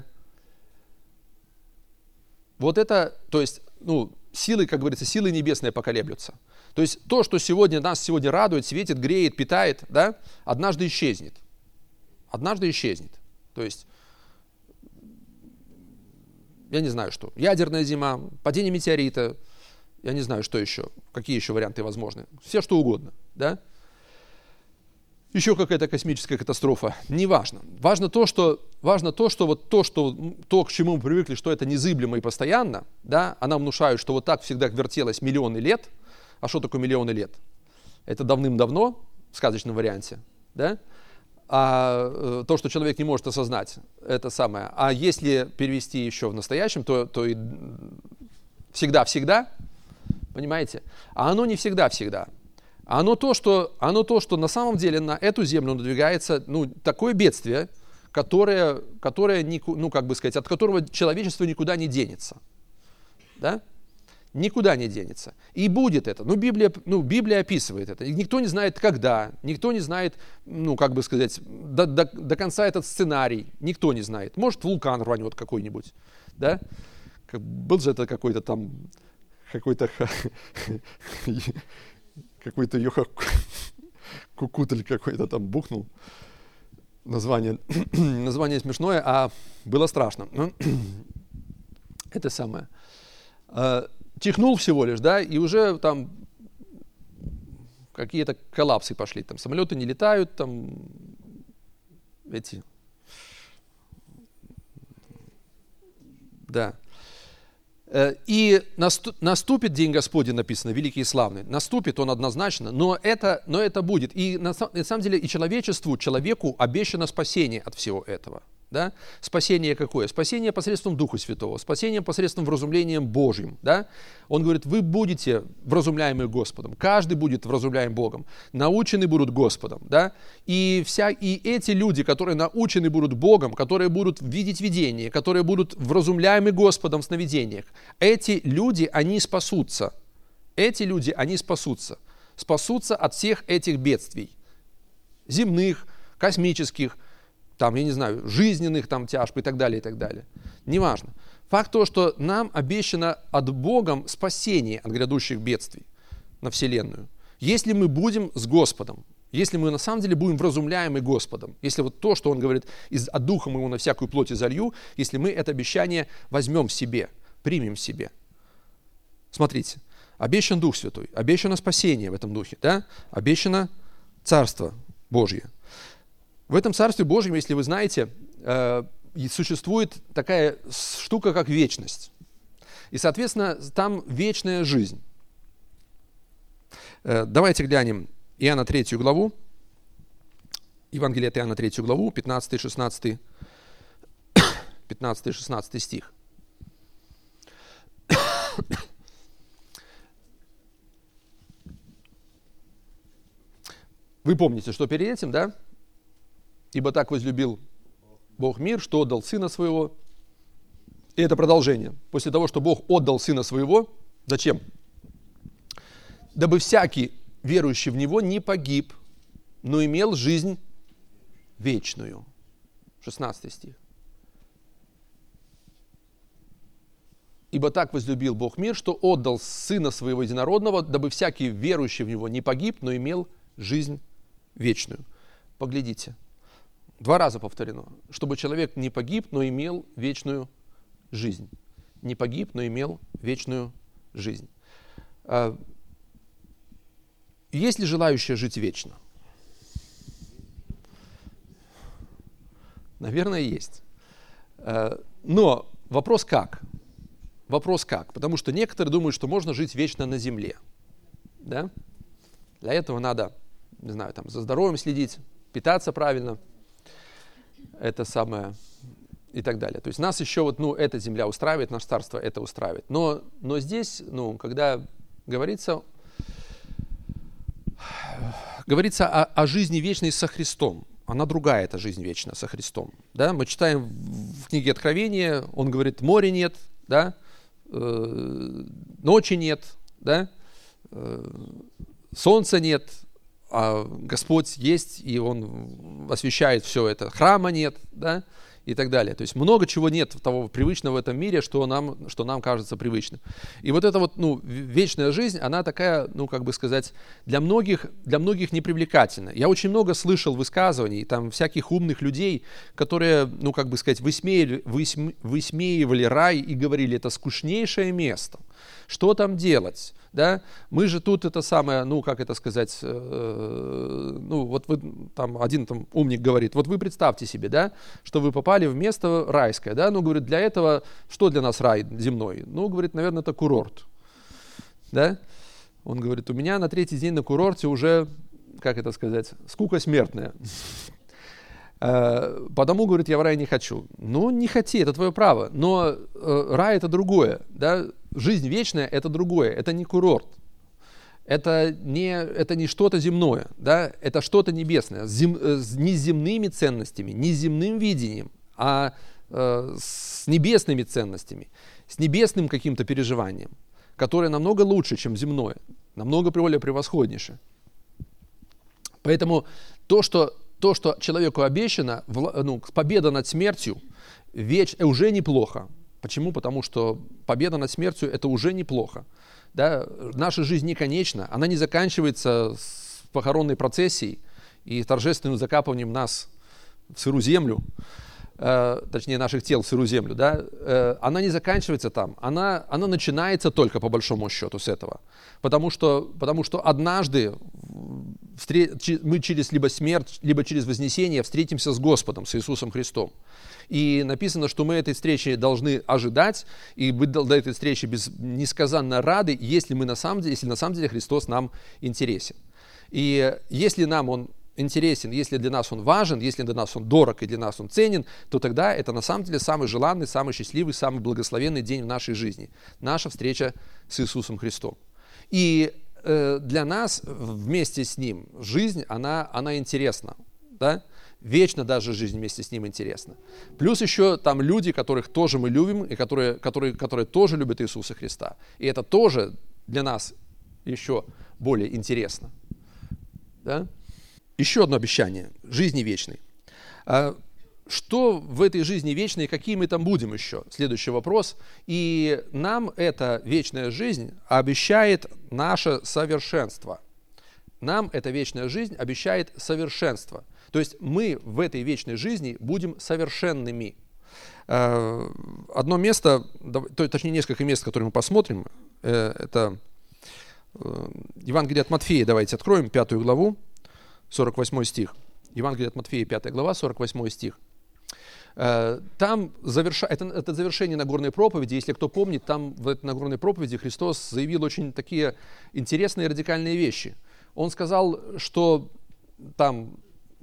Вот это, то есть, ну, силы, как говорится, силы небесные поколеблются. То есть то, что сегодня нас сегодня радует, светит, греет, питает, да, однажды исчезнет. Однажды исчезнет. То есть, я не знаю что, ядерная зима, падение метеорита, я не знаю, что еще, какие еще варианты возможны. Все что угодно, да. Еще какая-то космическая катастрофа, неважно. Важно то, что, важно то, что вот то, что, то, к чему мы привыкли, что это незыблемо и постоянно, да, а нам внушают, что вот так всегда вертелось миллионы лет. А что такое миллионы лет? Это давным-давно, в сказочном варианте, да? А то, что человек не может осознать, это самое. А если перевести еще в настоящем, то, то и всегда-всегда, понимаете? А оно не всегда-всегда. Оно то, что, оно то, что на самом деле на эту землю надвигается, ну, такое бедствие, которое, которое ну, как бы сказать, от которого человечество никуда не денется. Да? Никуда не денется. И будет это. Ну, Библия, ну, Библия описывает это. И никто не знает, когда. Никто не знает, ну, как бы сказать, до, до, до конца этот сценарий. Никто не знает. Может, вулкан рванет какой-нибудь. Да? Был же это какой-то там, какой-то... Какой-то Йоха Кукутель какой-то там бухнул. Название, название смешное, а было страшно. Это самое. Чихнул всего лишь, да, и уже там какие-то коллапсы пошли. Там самолеты не летают, там эти... Да. И наступит день Господень, написано, великий и славный. Наступит он однозначно, но это, но это будет. И на, на самом деле и человечеству, человеку обещано спасение от всего этого. Да? Спасение какое? Спасение посредством Духа Святого, спасение посредством вразумлением Божьим. Да? Он говорит, вы будете вразумляемы Господом, каждый будет вразумляем Богом, научены будут Господом. Да? И, вся, и эти люди, которые научены будут Богом, которые будут видеть видение, которые будут вразумляемы Господом в сновидениях, эти люди, они спасутся. Эти люди, они спасутся. Спасутся от всех этих бедствий. Земных, космических, там, я не знаю, жизненных там тяжб и так далее, и так далее. Неважно. Факт то, что нам обещано от Богом спасение от грядущих бедствий на Вселенную. Если мы будем с Господом, если мы на самом деле будем вразумляемы Господом, если вот то, что Он говорит, из, от Духа Моего на всякую плоть изолью, если мы это обещание возьмем в себе, примем в себе. Смотрите, обещан Дух Святой, обещано спасение в этом Духе, да? Обещано Царство Божье. В этом Царстве Божьем, если вы знаете, существует такая штука, как вечность. И, соответственно, там вечная жизнь. Давайте глянем Иоанна третью главу, Евангелие от Иоанна третью главу, пятнадцатый-шестнадцатый стих. Вы помните, что перед этим, да? Ибо так возлюбил Бог мир, что отдал Сына Своего. И это продолжение. После того, что Бог отдал Сына Своего, зачем? Дабы всякий, верующий в Него, не погиб, но имел жизнь вечную. шестнадцатый стих. Ибо так возлюбил Бог мир, что отдал Сына Своего Единородного, дабы всякий, верующий в Него, не погиб, но имел жизнь вечную. Поглядите. Два раза повторено, чтобы человек не погиб, но имел вечную жизнь. Не погиб, но имел вечную жизнь. Есть ли желающие жить вечно? Наверное, есть. Но вопрос как? Вопрос как? Потому что некоторые думают, что можно жить вечно на земле. Да? Для этого надо, не знаю, там, за здоровьем следить, питаться правильно, это самое, и так далее. То есть нас еще вот, ну, эта земля устраивает, наше царство это устраивает. Но, но здесь, ну, когда говорится, говорится о, о жизни вечной со Христом, она другая, эта жизнь вечная со Христом. Да? Мы читаем в книге Откровения, он говорит, моря нет, да? э, ночи нет, да? э, солнца нет, а Господь есть, и Он освещает все это. Храма нет, да, и так далее. То есть много чего нет того привычного в этом мире, что нам, что нам кажется привычным. И вот эта вот, ну, вечная жизнь, она такая, ну, как бы сказать, для многих, для многих непривлекательна. Я очень много слышал высказываний, там, всяких умных людей, которые, ну, как бы сказать, высмеивали, высмеивали рай и говорили, это скучнейшее место. Что там делать? Да? Мы же тут это самое, ну, как это сказать, э, ну, вот вы, там, один там умник говорит, вот вы представьте себе, да, что вы попали в место райское, да, ну, говорит, для этого, что для нас рай земной? Ну, говорит, наверное, это курорт, да? Он говорит, у меня на третий день на курорте уже, как это сказать, скука смертная. Потому, говорит, я в рай не хочу. Ну, не хоти, это твое право. Но э, рай это другое. Да? Жизнь вечная это другое. Это не курорт. Это не, это не что-то земное. Да? Это что-то небесное. Зем, э, не с земными ценностями, не с земным видением, а э, с небесными ценностями, с небесным каким-то переживанием, которое намного лучше, чем земное. Намного более превосходнейшее. Поэтому то, что То, что человеку обещано, ну, победа над смертью, веч, уже неплохо. Почему? Потому что победа над смертью – это уже неплохо. Да? Наша жизнь не конечна, она не заканчивается с похоронной процессией и торжественным закапыванием нас в сырую землю, э, точнее наших тел в сырую землю. Да? Э, она не заканчивается там, она, она начинается только по большому счету с этого. Потому что, потому что однажды мы через либо смерть, либо через вознесение встретимся с Господом, с Иисусом Христом. И написано, что мы этой встречи должны ожидать и быть до этой встречи без, несказанно рады, если, мы на самом деле, если на самом деле Христос нам интересен. И если нам Он интересен, если для нас Он важен, если для нас Он дорог и для нас Он ценен, то тогда это на самом деле самый желанный, самый счастливый, самый благословенный день в нашей жизни. Наша встреча с Иисусом Христом. И э, для нас вместе с Ним жизнь, она, она интересна. Да? Вечно даже жизнь вместе с Ним интересна. Плюс еще там люди, которых тоже мы любим, и которые, которые, которые тоже любят Иисуса Христа. И это тоже для нас еще более интересно. Да? Еще одно обещание жизни вечной. Что в этой жизни вечной, какие мы там будем еще? Следующий вопрос. И нам эта вечная жизнь обещает наше совершенство. Нам эта вечная жизнь обещает совершенство. То есть мы в этой вечной жизни будем совершенными. Одно место, точнее несколько мест, которые мы посмотрим, это Евангелие от Матфея. Давайте откроем пятую главу, сорок восьмой стих. Евангелие от Матфея, пятая глава, сорок восьмой стих. Там заверша... это, это завершение Нагорной проповеди. Если кто помнит, там в этой Нагорной проповеди Христос заявил очень такие интересные радикальные вещи. Он сказал, что там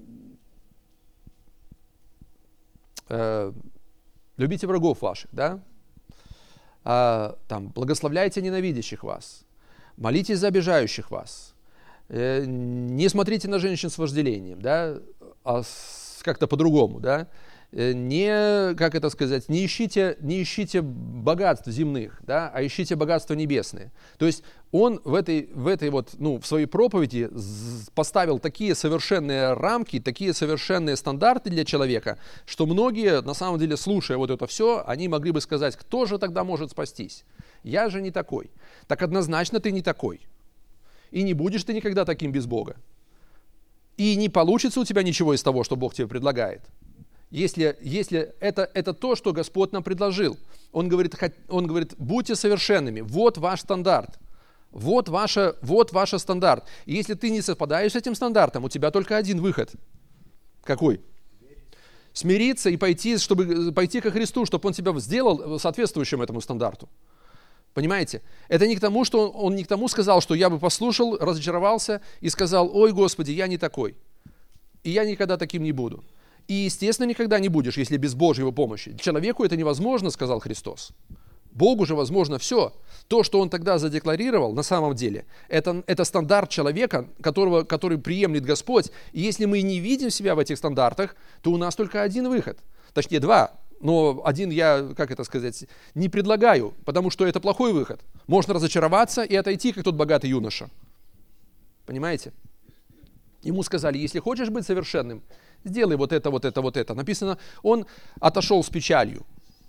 э, любите врагов ваших, да? А, там, благословляйте ненавидящих вас, молитесь за обижающих вас, э, не смотрите на женщин с вожделением, да? А с, как-то по-другому, да? Не, как это сказать, не ищите, не ищите богатств земных, да, а ищите богатства небесные. То есть он в этой, в этой вот, ну, в своей проповеди поставил такие совершенные рамки, такие совершенные стандарты для человека, что многие, на самом деле, слушая вот это все, они могли бы сказать, кто же тогда может спастись? Я же не такой. Так однозначно ты не такой. И не будешь ты никогда таким без Бога. И не получится у тебя ничего из того, что Бог тебе предлагает. Если, если это, это то, что Господь нам предложил. Он говорит, он говорит, будьте совершенными. Вот ваш стандарт. Вот, ваша, вот ваш стандарт. И если ты не совпадаешь с этим стандартом, у тебя только один выход. Какой? Смириться и пойти, чтобы пойти ко Христу, чтобы Он тебя сделал соответствующим этому стандарту. Понимаете? Это не к тому, что он, он не к тому сказал, что я бы послушал, разочаровался и сказал: ой, Господи, я не такой. И я никогда таким не буду. И, естественно, никогда не будешь, если без Божьей помощи. Человеку это невозможно, сказал Христос. Богу же возможно все. То, что Он тогда задекларировал, на самом деле, это, это стандарт человека, которого, который приемлет Господь. И если мы не видим себя в этих стандартах, то у нас только один выход. Точнее, два. Но один я, как это сказать, не предлагаю, потому что это плохой выход. Можно разочароваться и отойти, как тот богатый юноша. Понимаете? Ему сказали: если хочешь быть совершенным, сделай вот это, вот это, вот это. Написано, он отошел с печалью.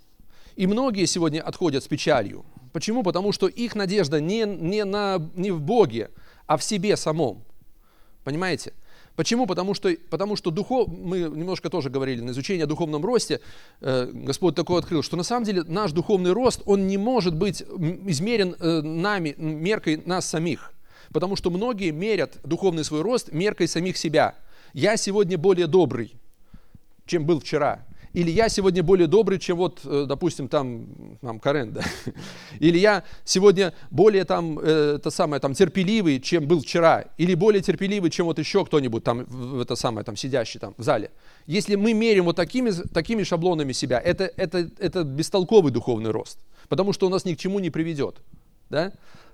И многие сегодня отходят с печалью. Почему? Потому что их надежда не, не, на, не в Боге, а в себе самом. Понимаете? Почему? Потому что, потому что духов, мы немножко тоже говорили на изучении о духовном росте, э, Господь такое открыл, что на самом деле наш духовный рост, он не может быть измерен э, нами, меркой нас самих. Потому что многие мерят духовный свой рост меркой самих себя. Я сегодня более добрый, чем был вчера. Или я сегодня более добрый, чем вот, допустим, там, там Карен, да? Или я сегодня более там, э, это самое, там, терпеливый, чем был вчера. Или более терпеливый, чем вот еще кто-нибудь там, это самое, там, сидящий там в зале. Если мы мерим вот такими, такими шаблонами себя, это, это, это бестолковый духовный рост. Потому что он нас ни к чему не приведет. Да?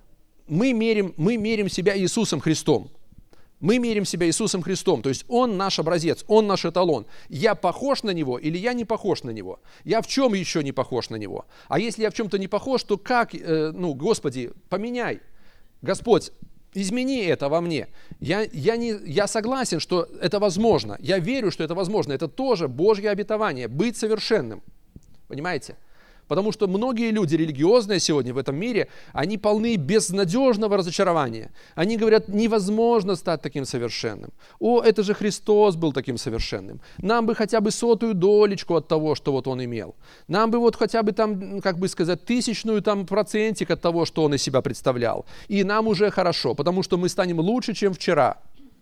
Мы мерим, мы мерим себя Иисусом Христом. Мы мерим себя Иисусом Христом, то есть Он наш образец, Он наш эталон. Я похож на Него или я не похож на Него? Я в чем еще не похож на Него? А если я в чем-то не похож, то как, э, ну, Господи, поменяй. Господь, измени это во мне. Я, я, не, я согласен, что это возможно. Я верю, что это возможно. Это тоже Божье обетование, быть совершенным. Понимаете? Потому что многие люди религиозные сегодня в этом мире, они полны безнадежного разочарования. Они говорят, невозможно стать таким совершенным. О, это же Христос был таким совершенным. Нам бы хотя бы сотую долечку от того, что вот Он имел. Нам бы вот хотя бы там, как бы сказать, тысячную там процентик от того, что Он из себя представлял. И нам уже хорошо, потому что мы станем лучше, чем вчера.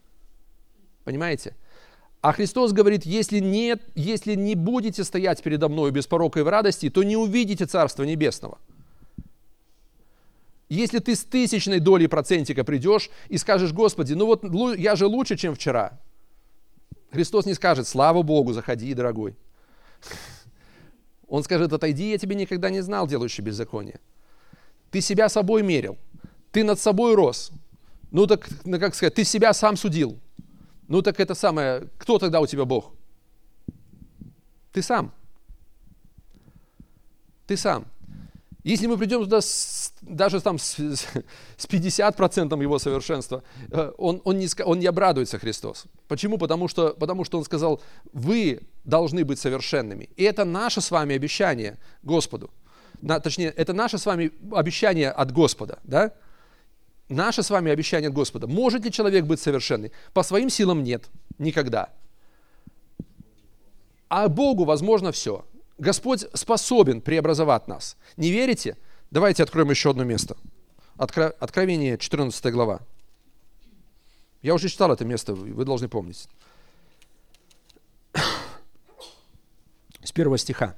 Понимаете? А Христос говорит, если, нет, если не будете стоять передо мною без порока и в радости, то не увидите Царства Небесного. Если ты с тысячной долей процентика придешь и скажешь, Господи, ну вот я же лучше, чем вчера. Христос не скажет, слава Богу, заходи, дорогой. Он скажет, отойди, я тебя никогда не знал, делающий беззаконие. Ты себя собой мерил, ты над собой рос. Ну так, ну, как сказать, ты себя сам судил. Ну так это самое, кто тогда у тебя Бог? Ты сам. Ты сам. Если мы придем туда с, даже там с, с пятьдесят процентов его совершенства, он, он, не, он не обрадуется, Христос. Почему? Потому что, потому что Он сказал, вы должны быть совершенными. И это наше с вами обещание Господу. На, точнее, это наше с вами обещание от Господа, да? Наше с вами обещание от Господа. Может ли человек быть совершенным? По своим силам нет. Никогда. А Богу возможно все. Господь способен преобразовать нас. Не верите? Давайте откроем еще одно место. Откро... Откровение, четырнадцатая глава. Я уже читал это место, вы должны помнить. С первого стиха.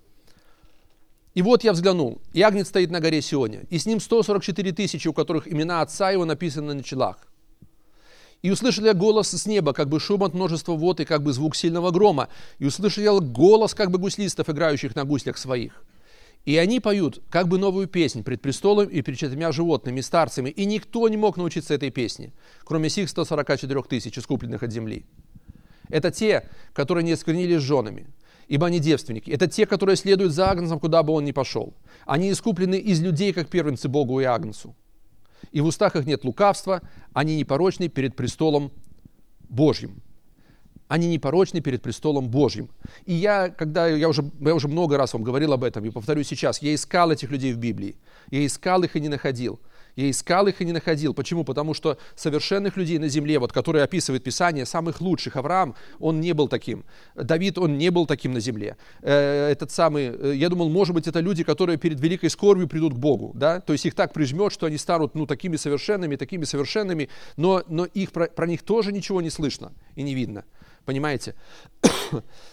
И вот я взглянул, и Агнец стоит на горе Сионе, и с ним сто сорок четыре тысячи, у которых имена отца его написаны на челах. И услышал я голос с неба, как бы шум от множества вод, и как бы звук сильного грома. И услышал я голос, как бы гуслистов, играющих на гуслях своих. И они поют, как бы новую песнь пред престолом и перед четырьмя животными, старцами. И никто не мог научиться этой песне, кроме сих ста сорока четырёх тысяч, искупленных от земли. Это те, которые не осквернились с женами, ибо они девственники. Это те, которые следуют за Агнцем, куда бы он ни пошел. Они искуплены из людей, как первенцы Богу и Агнцу. И в устах их нет лукавства, они непорочны перед престолом Божьим. Они непорочны перед престолом Божьим. И я, когда я уже, я уже много раз вам говорил об этом, и повторю сейчас, я искал этих людей в Библии. Я искал их и не находил. Я искал их и не находил. Почему? Потому что совершенных людей на земле, вот, которые описывает Писание, самых лучших, Авраам, он не был таким. Давид, он не был таким на земле. Э, этот самый, я думал, может быть, это люди, которые перед великой скорбью придут к Богу. Да? То есть их так прижмет, что они станут ну, такими совершенными, такими совершенными, но, но их, про, про них тоже ничего не слышно и не видно. Понимаете?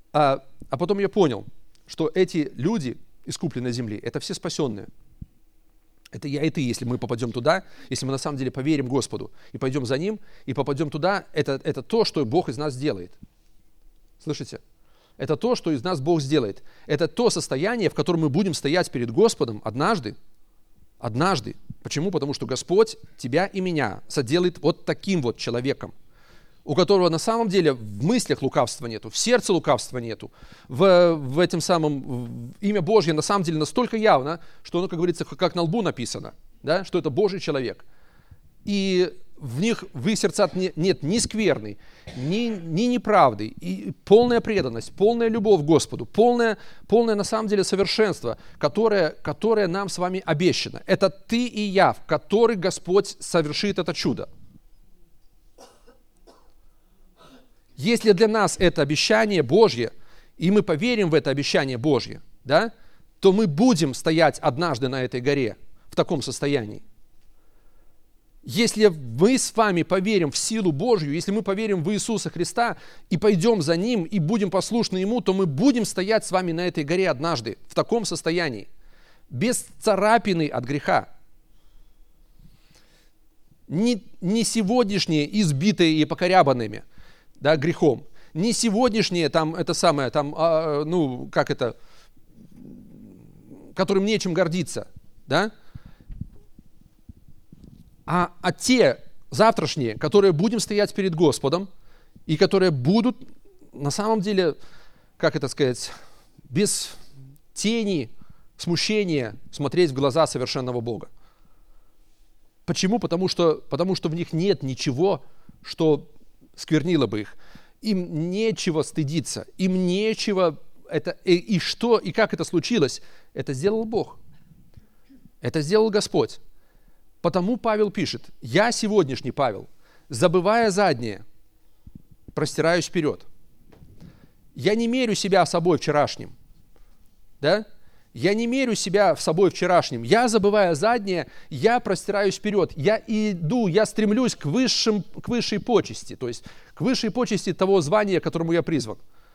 А, а потом я понял, что эти люди, искупленные земли, это все спасенные. Это я и ты, если мы попадем туда, если мы на самом деле поверим Господу и пойдем за Ним, и попадем туда, это, это то, что Бог из нас сделает. Слышите? Это то, что из нас Бог сделает. Это то состояние, в котором мы будем стоять перед Господом однажды. Однажды. Почему? Потому что Господь тебя и меня соделает вот таким вот человеком, у которого на самом деле в мыслях лукавства нету, в сердце лукавства нету, в, в этом самом в имя Божье на самом деле настолько явно, что оно, как говорится, как на лбу написано, да, что это Божий человек. И в них, в их сердцах нет ни скверны, ни, ни неправды, и полная преданность, полная любовь к Господу, полное, полное на самом деле совершенство, которое, которое нам с вами обещано. Это ты и я, в который Господь совершит это чудо. Если для нас это обещание Божье, и мы поверим в это обещание Божье, да, то мы будем стоять однажды на этой горе в таком состоянии. Если мы с вами поверим в силу Божью, если мы поверим в Иисуса Христа и пойдем за Ним и будем послушны Ему, то мы будем стоять с вами на этой горе однажды в таком состоянии, без царапины от греха. Не, не сегодняшние, избитые и покорябанными, да, грехом, не сегодняшние, там, это самое, там, а, ну, как это, которым нечем гордиться, да, а, а те завтрашние, которые будем стоять перед Господом, и которые будут, на самом деле, как это сказать, без тени смущения смотреть в глаза совершенного Бога. Почему? Потому что, потому что в них нет ничего, что сквернило бы их. Им нечего стыдиться, им нечего, это, и, и что, и как это случилось, это сделал Бог. Это сделал Господь. Потому Павел пишет, я сегодняшний Павел, забывая заднее, простираюсь вперед. Я не мерю себя собой вчерашним, да? Я не мерю себя собой вчерашним. Я, забывая заднее, я простираюсь вперед. Я иду, я стремлюсь к, высшим, к высшей почести, то есть к высшей почести того звания, к которому я призван.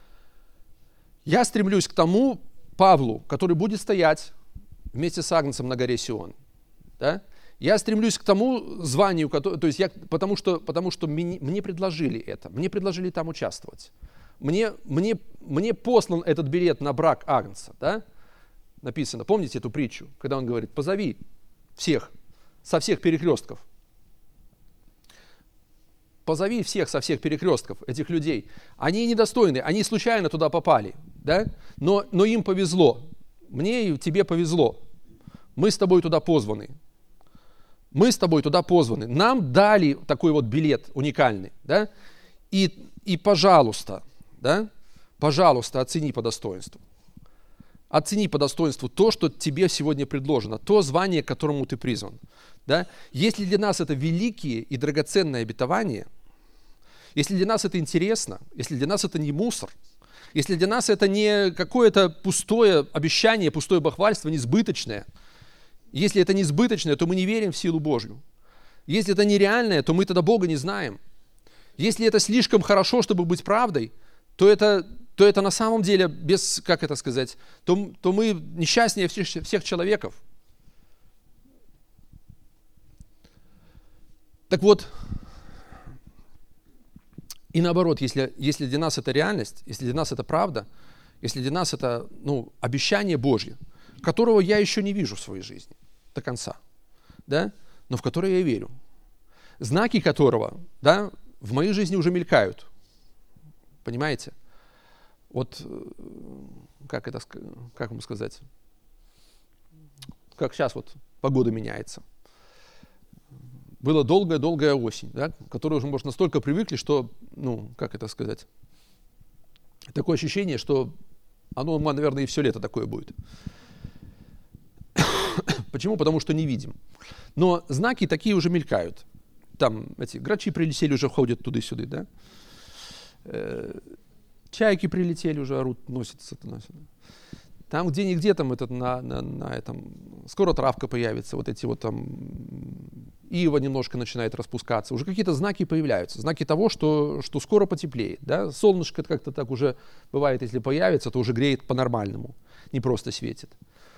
Я стремлюсь к тому Павлу, который будет стоять вместе с Агнцем на горе Сион. Да? Я стремлюсь к тому званию, то есть я, потому что, потому что мне, мне предложили это, мне предложили там участвовать. Мне, мне, мне послан этот билет на брак Агнца, да? Написано, помните эту притчу, когда он говорит, позови всех, со всех перекрестков. Позови всех со всех перекрестков, этих людей. Они недостойны, они случайно туда попали, да? но, но им повезло. Мне и тебе повезло. Мы с тобой туда позваны. Мы с тобой туда позваны. Нам дали такой вот билет уникальный. Да? И, и пожалуйста, да? пожалуйста, оцени по достоинству. Оцени по достоинству то, что тебе сегодня предложено, то звание, к которому ты призван. Да? Если для нас это великие и драгоценные обетования, если для нас это интересно, если для нас это не мусор, если для нас это не какое-то пустое обещание, пустое бахвальство, несбыточное, если это несбыточное, то мы не верим в силу Божью. Если это нереальное, то мы тогда Бога не знаем. Если это слишком хорошо, чтобы быть правдой, то это... то это на самом деле, без, как это сказать, то, то мы несчастнее всех, всех человеков. Так вот, и наоборот, если, если для нас это реальность, если для нас это правда, если для нас это ну, обещание Божье, которого я еще не вижу в своей жизни до конца, да, но в которое я верю, знаки которого да, в моей жизни уже мелькают, понимаете? Вот, как это, как вам сказать, как сейчас вот погода меняется. Была долгая-долгая осень, да, к которой уже, может, настолько привыкли, что, ну, как это сказать, такое ощущение, что оно, наверное, и все лето такое будет. Почему? Потому что не видим. Но знаки такие уже мелькают. Там эти грачи прилетели, уже ходят туда-сюда, да. Чайки прилетели, уже орут, носятся туда-сюда. Там где-нигде там этот, на, на, на этом, скоро травка появится, вот эти вот там ива немножко начинает распускаться, уже какие-то знаки появляются, знаки того, что, что скоро потеплеет. Да? Солнышко как-то так уже бывает, если появится, то уже греет по-нормальному, не просто светит.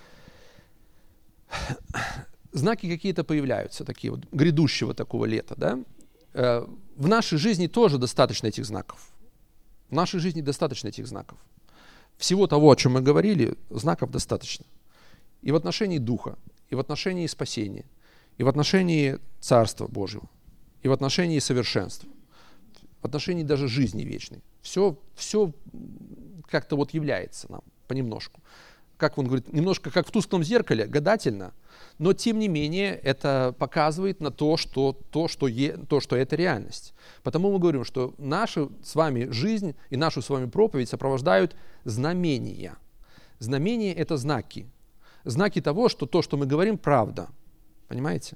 Знаки какие-то появляются, такие вот, грядущего такого лета. Да? В нашей жизни тоже достаточно этих знаков. В нашей жизни достаточно этих знаков. Всего того, о чем мы говорили, знаков достаточно. И в отношении Духа, и в отношении спасения, и в отношении Царства Божьего, и в отношении совершенства, в отношении даже жизни вечной. Все, все как-то вот является нам понемножку. Как он говорит, немножко как в тусклом зеркале, гадательно, но тем не менее это показывает на то, что, то, что, е, то, что это реальность. Потому мы говорим, что нашу с вами жизнь и нашу с вами проповедь сопровождают знамения. Знамения – это знаки. Знаки того, что то, что мы говорим, правда. Понимаете?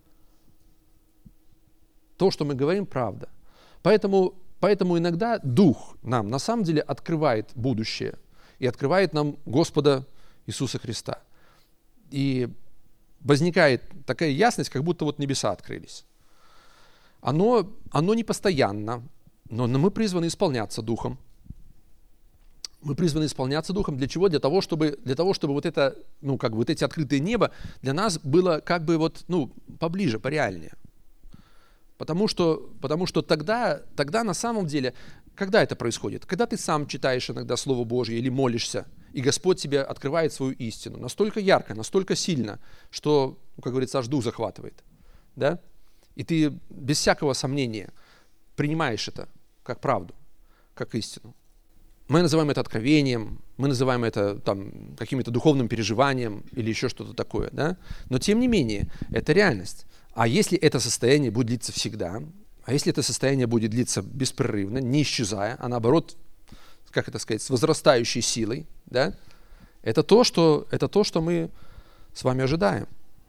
То, что мы говорим, правда. Поэтому, поэтому иногда Дух нам на самом деле открывает будущее и открывает нам Господа Иисуса Христа. И возникает такая ясность, как будто вот небеса открылись. Оно, оно не постоянно, но мы призваны исполняться Духом. Мы призваны исполняться Духом. Для чего? Для того, чтобы, для того, чтобы вот, это, ну, как бы вот эти открытые неба для нас было как бы вот, ну, поближе, пореальнее. Потому что, потому что тогда, тогда на самом деле, когда это происходит? Когда ты сам читаешь иногда Слово Божье или молишься, и Господь тебе открывает свою истину настолько ярко, настолько сильно, что, как говорится, аж дух захватывает. Да? И ты без всякого сомнения принимаешь это как правду, как истину. Мы называем это откровением, мы называем это там, каким-то духовным переживанием или еще что-то такое. Да? Но тем не менее, это реальность. А если это состояние будет длиться всегда, а если это состояние будет длиться беспрерывно, не исчезая, а наоборот, как это сказать, с возрастающей силой, да, это то, что, это то, что мы с вами ожидаем.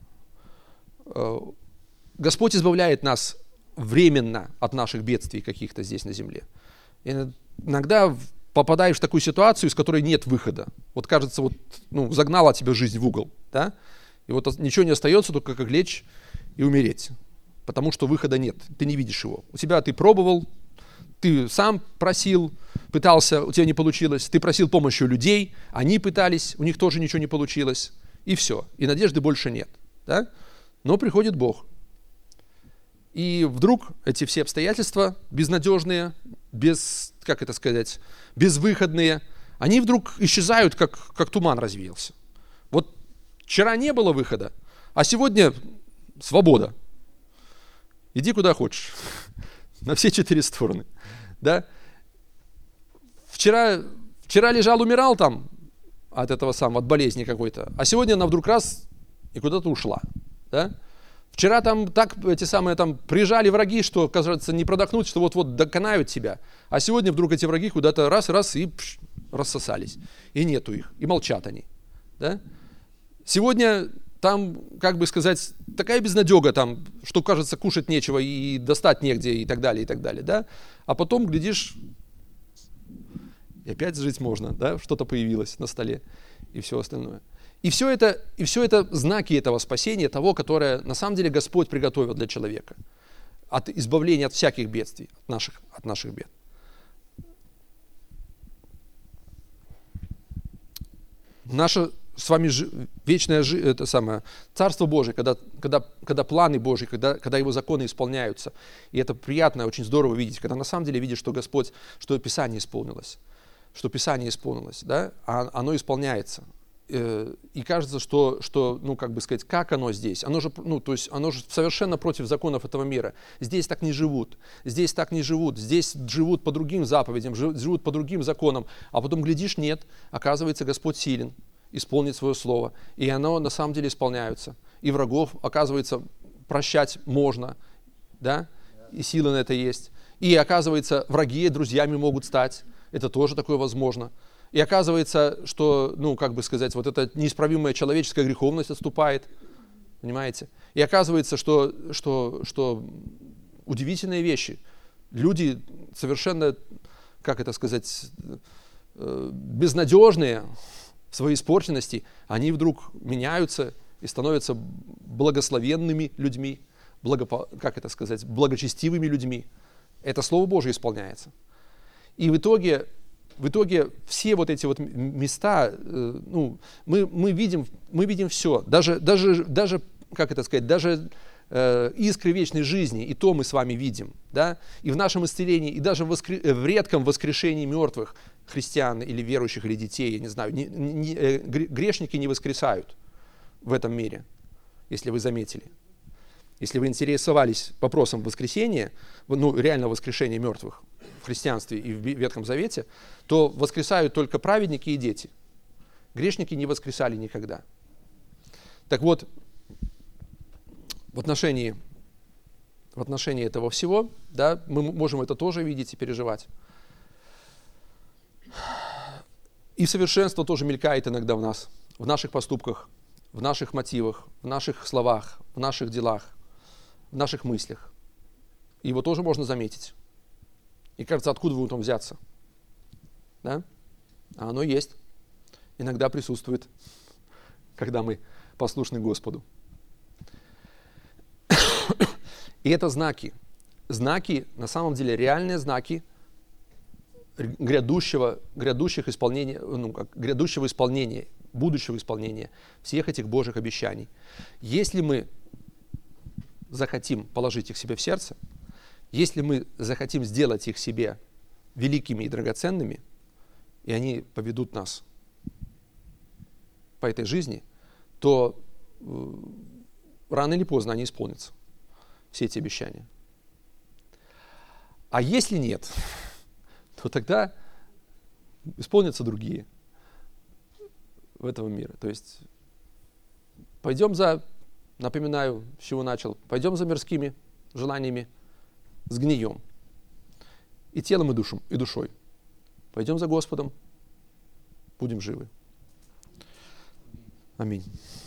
Господь избавляет нас временно от наших бедствий каких-то здесь на земле. И иногда попадаешь в такую ситуацию, из которой нет выхода. Вот кажется, вот, ну, загнала тебя жизнь в угол, да? И вот ничего не остается, только как лечь и умереть, потому что выхода нет, ты не видишь его. У тебя ты пробовал, ты сам просил, пытался, у тебя не получилось, ты просил помощи у людей, они пытались, у них тоже ничего не получилось, и все, и надежды больше нет. Да? Но приходит Бог. И вдруг эти все обстоятельства безнадежные, без, как это сказать, безвыходные, они вдруг исчезают, как, как туман развеялся. Вот вчера не было выхода, а сегодня свобода. Иди куда хочешь, на все четыре стороны. Да? Вчера, вчера лежал, умирал там от этого самого, от болезни какой-то, а сегодня она вдруг раз и куда-то ушла. Да? Вчера там так эти самые там прижали враги, что, кажется, не продохнуть, что вот-вот доконают тебя. А сегодня вдруг эти враги куда-то раз-раз и пш, рассосались. И нету их, и молчат они. Да? Сегодня там, как бы сказать, такая безнадега там, что, кажется, кушать нечего и достать негде и так далее, и так далее. Да? А потом, глядишь, и опять жить можно, да? Что-то появилось на столе и все остальное. И все, это, и все это знаки этого спасения, того, которое на самом деле Господь приготовил для человека. От избавления от всяких бедствий, от наших, от наших бед. Наша с вами жи, вечное жи, это самое, Царство Божие, когда, когда, когда планы Божьи, когда, когда Его законы исполняются. И это приятно, очень здорово видеть, когда на самом деле видишь, что Господь, что Писание исполнилось. Что Писание исполнилось, да? А оно исполняется. И кажется, что, что, ну, как бы сказать, как оно здесь? Оно же, ну, то есть, оно же совершенно против законов этого мира. Здесь так не живут, здесь так не живут, здесь живут по другим заповедям, живут по другим законам. А потом, глядишь, нет, оказывается, Господь силен исполнить свое слово. И оно на самом деле исполняется. И врагов, оказывается, прощать можно, да? И сила на это есть. И, оказывается, враги друзьями могут стать. Это тоже такое возможно. И оказывается, что, ну, как бы сказать, вот эта неисправимая человеческая греховность отступает, понимаете? И оказывается, что, что, что удивительные вещи. Люди совершенно, как это сказать, безнадежные в своей испорченности, они вдруг меняются и становятся благословенными людьми. благопо... как это сказать, благочестивыми людьми. Это Слово Божие исполняется. И в итоге, в итоге все вот эти вот места, э, ну, мы, мы, видим, мы видим все. Даже, даже, даже, как это сказать, даже э, искры вечной жизни, и то мы с вами видим. Да? И в нашем исцелении, и даже в, воскр... в редком воскрешении мертвых христиан или верующих, или детей, я не знаю, не, не, э, грешники не воскресают в этом мире, если вы заметили. Если вы интересовались вопросом воскресения, ну, реального воскрешения мертвых в христианстве и в Ветхом Завете, то воскресают только праведники и дети. Грешники не воскресали никогда. Так вот, в отношении, в отношении этого всего, да, мы можем это тоже видеть и переживать. И совершенство тоже мелькает иногда в нас, в наших поступках, в наших мотивах, в наших словах, в наших делах, в наших мыслях. Его тоже можно заметить. И кажется, откуда вы там взяться? Да? А оно есть. Иногда присутствует, когда мы послушны Господу. И это знаки. Знаки, на самом деле, реальные знаки грядущего, грядущих исполнения, ну, грядущего исполнения, будущего исполнения всех этих Божьих обещаний. Если мы захотим положить их себе в сердце, если мы захотим сделать их себе великими и драгоценными, и они поведут нас по этой жизни, то э, рано или поздно они исполнятся, все эти обещания. А если нет, то тогда исполнятся другие в этом мире. То есть пойдем за, напоминаю, с чего начал, пойдем за мирскими желаниями, сгнием и телом, и, душем, и душой. Пойдем за Господом, будем живы. Аминь.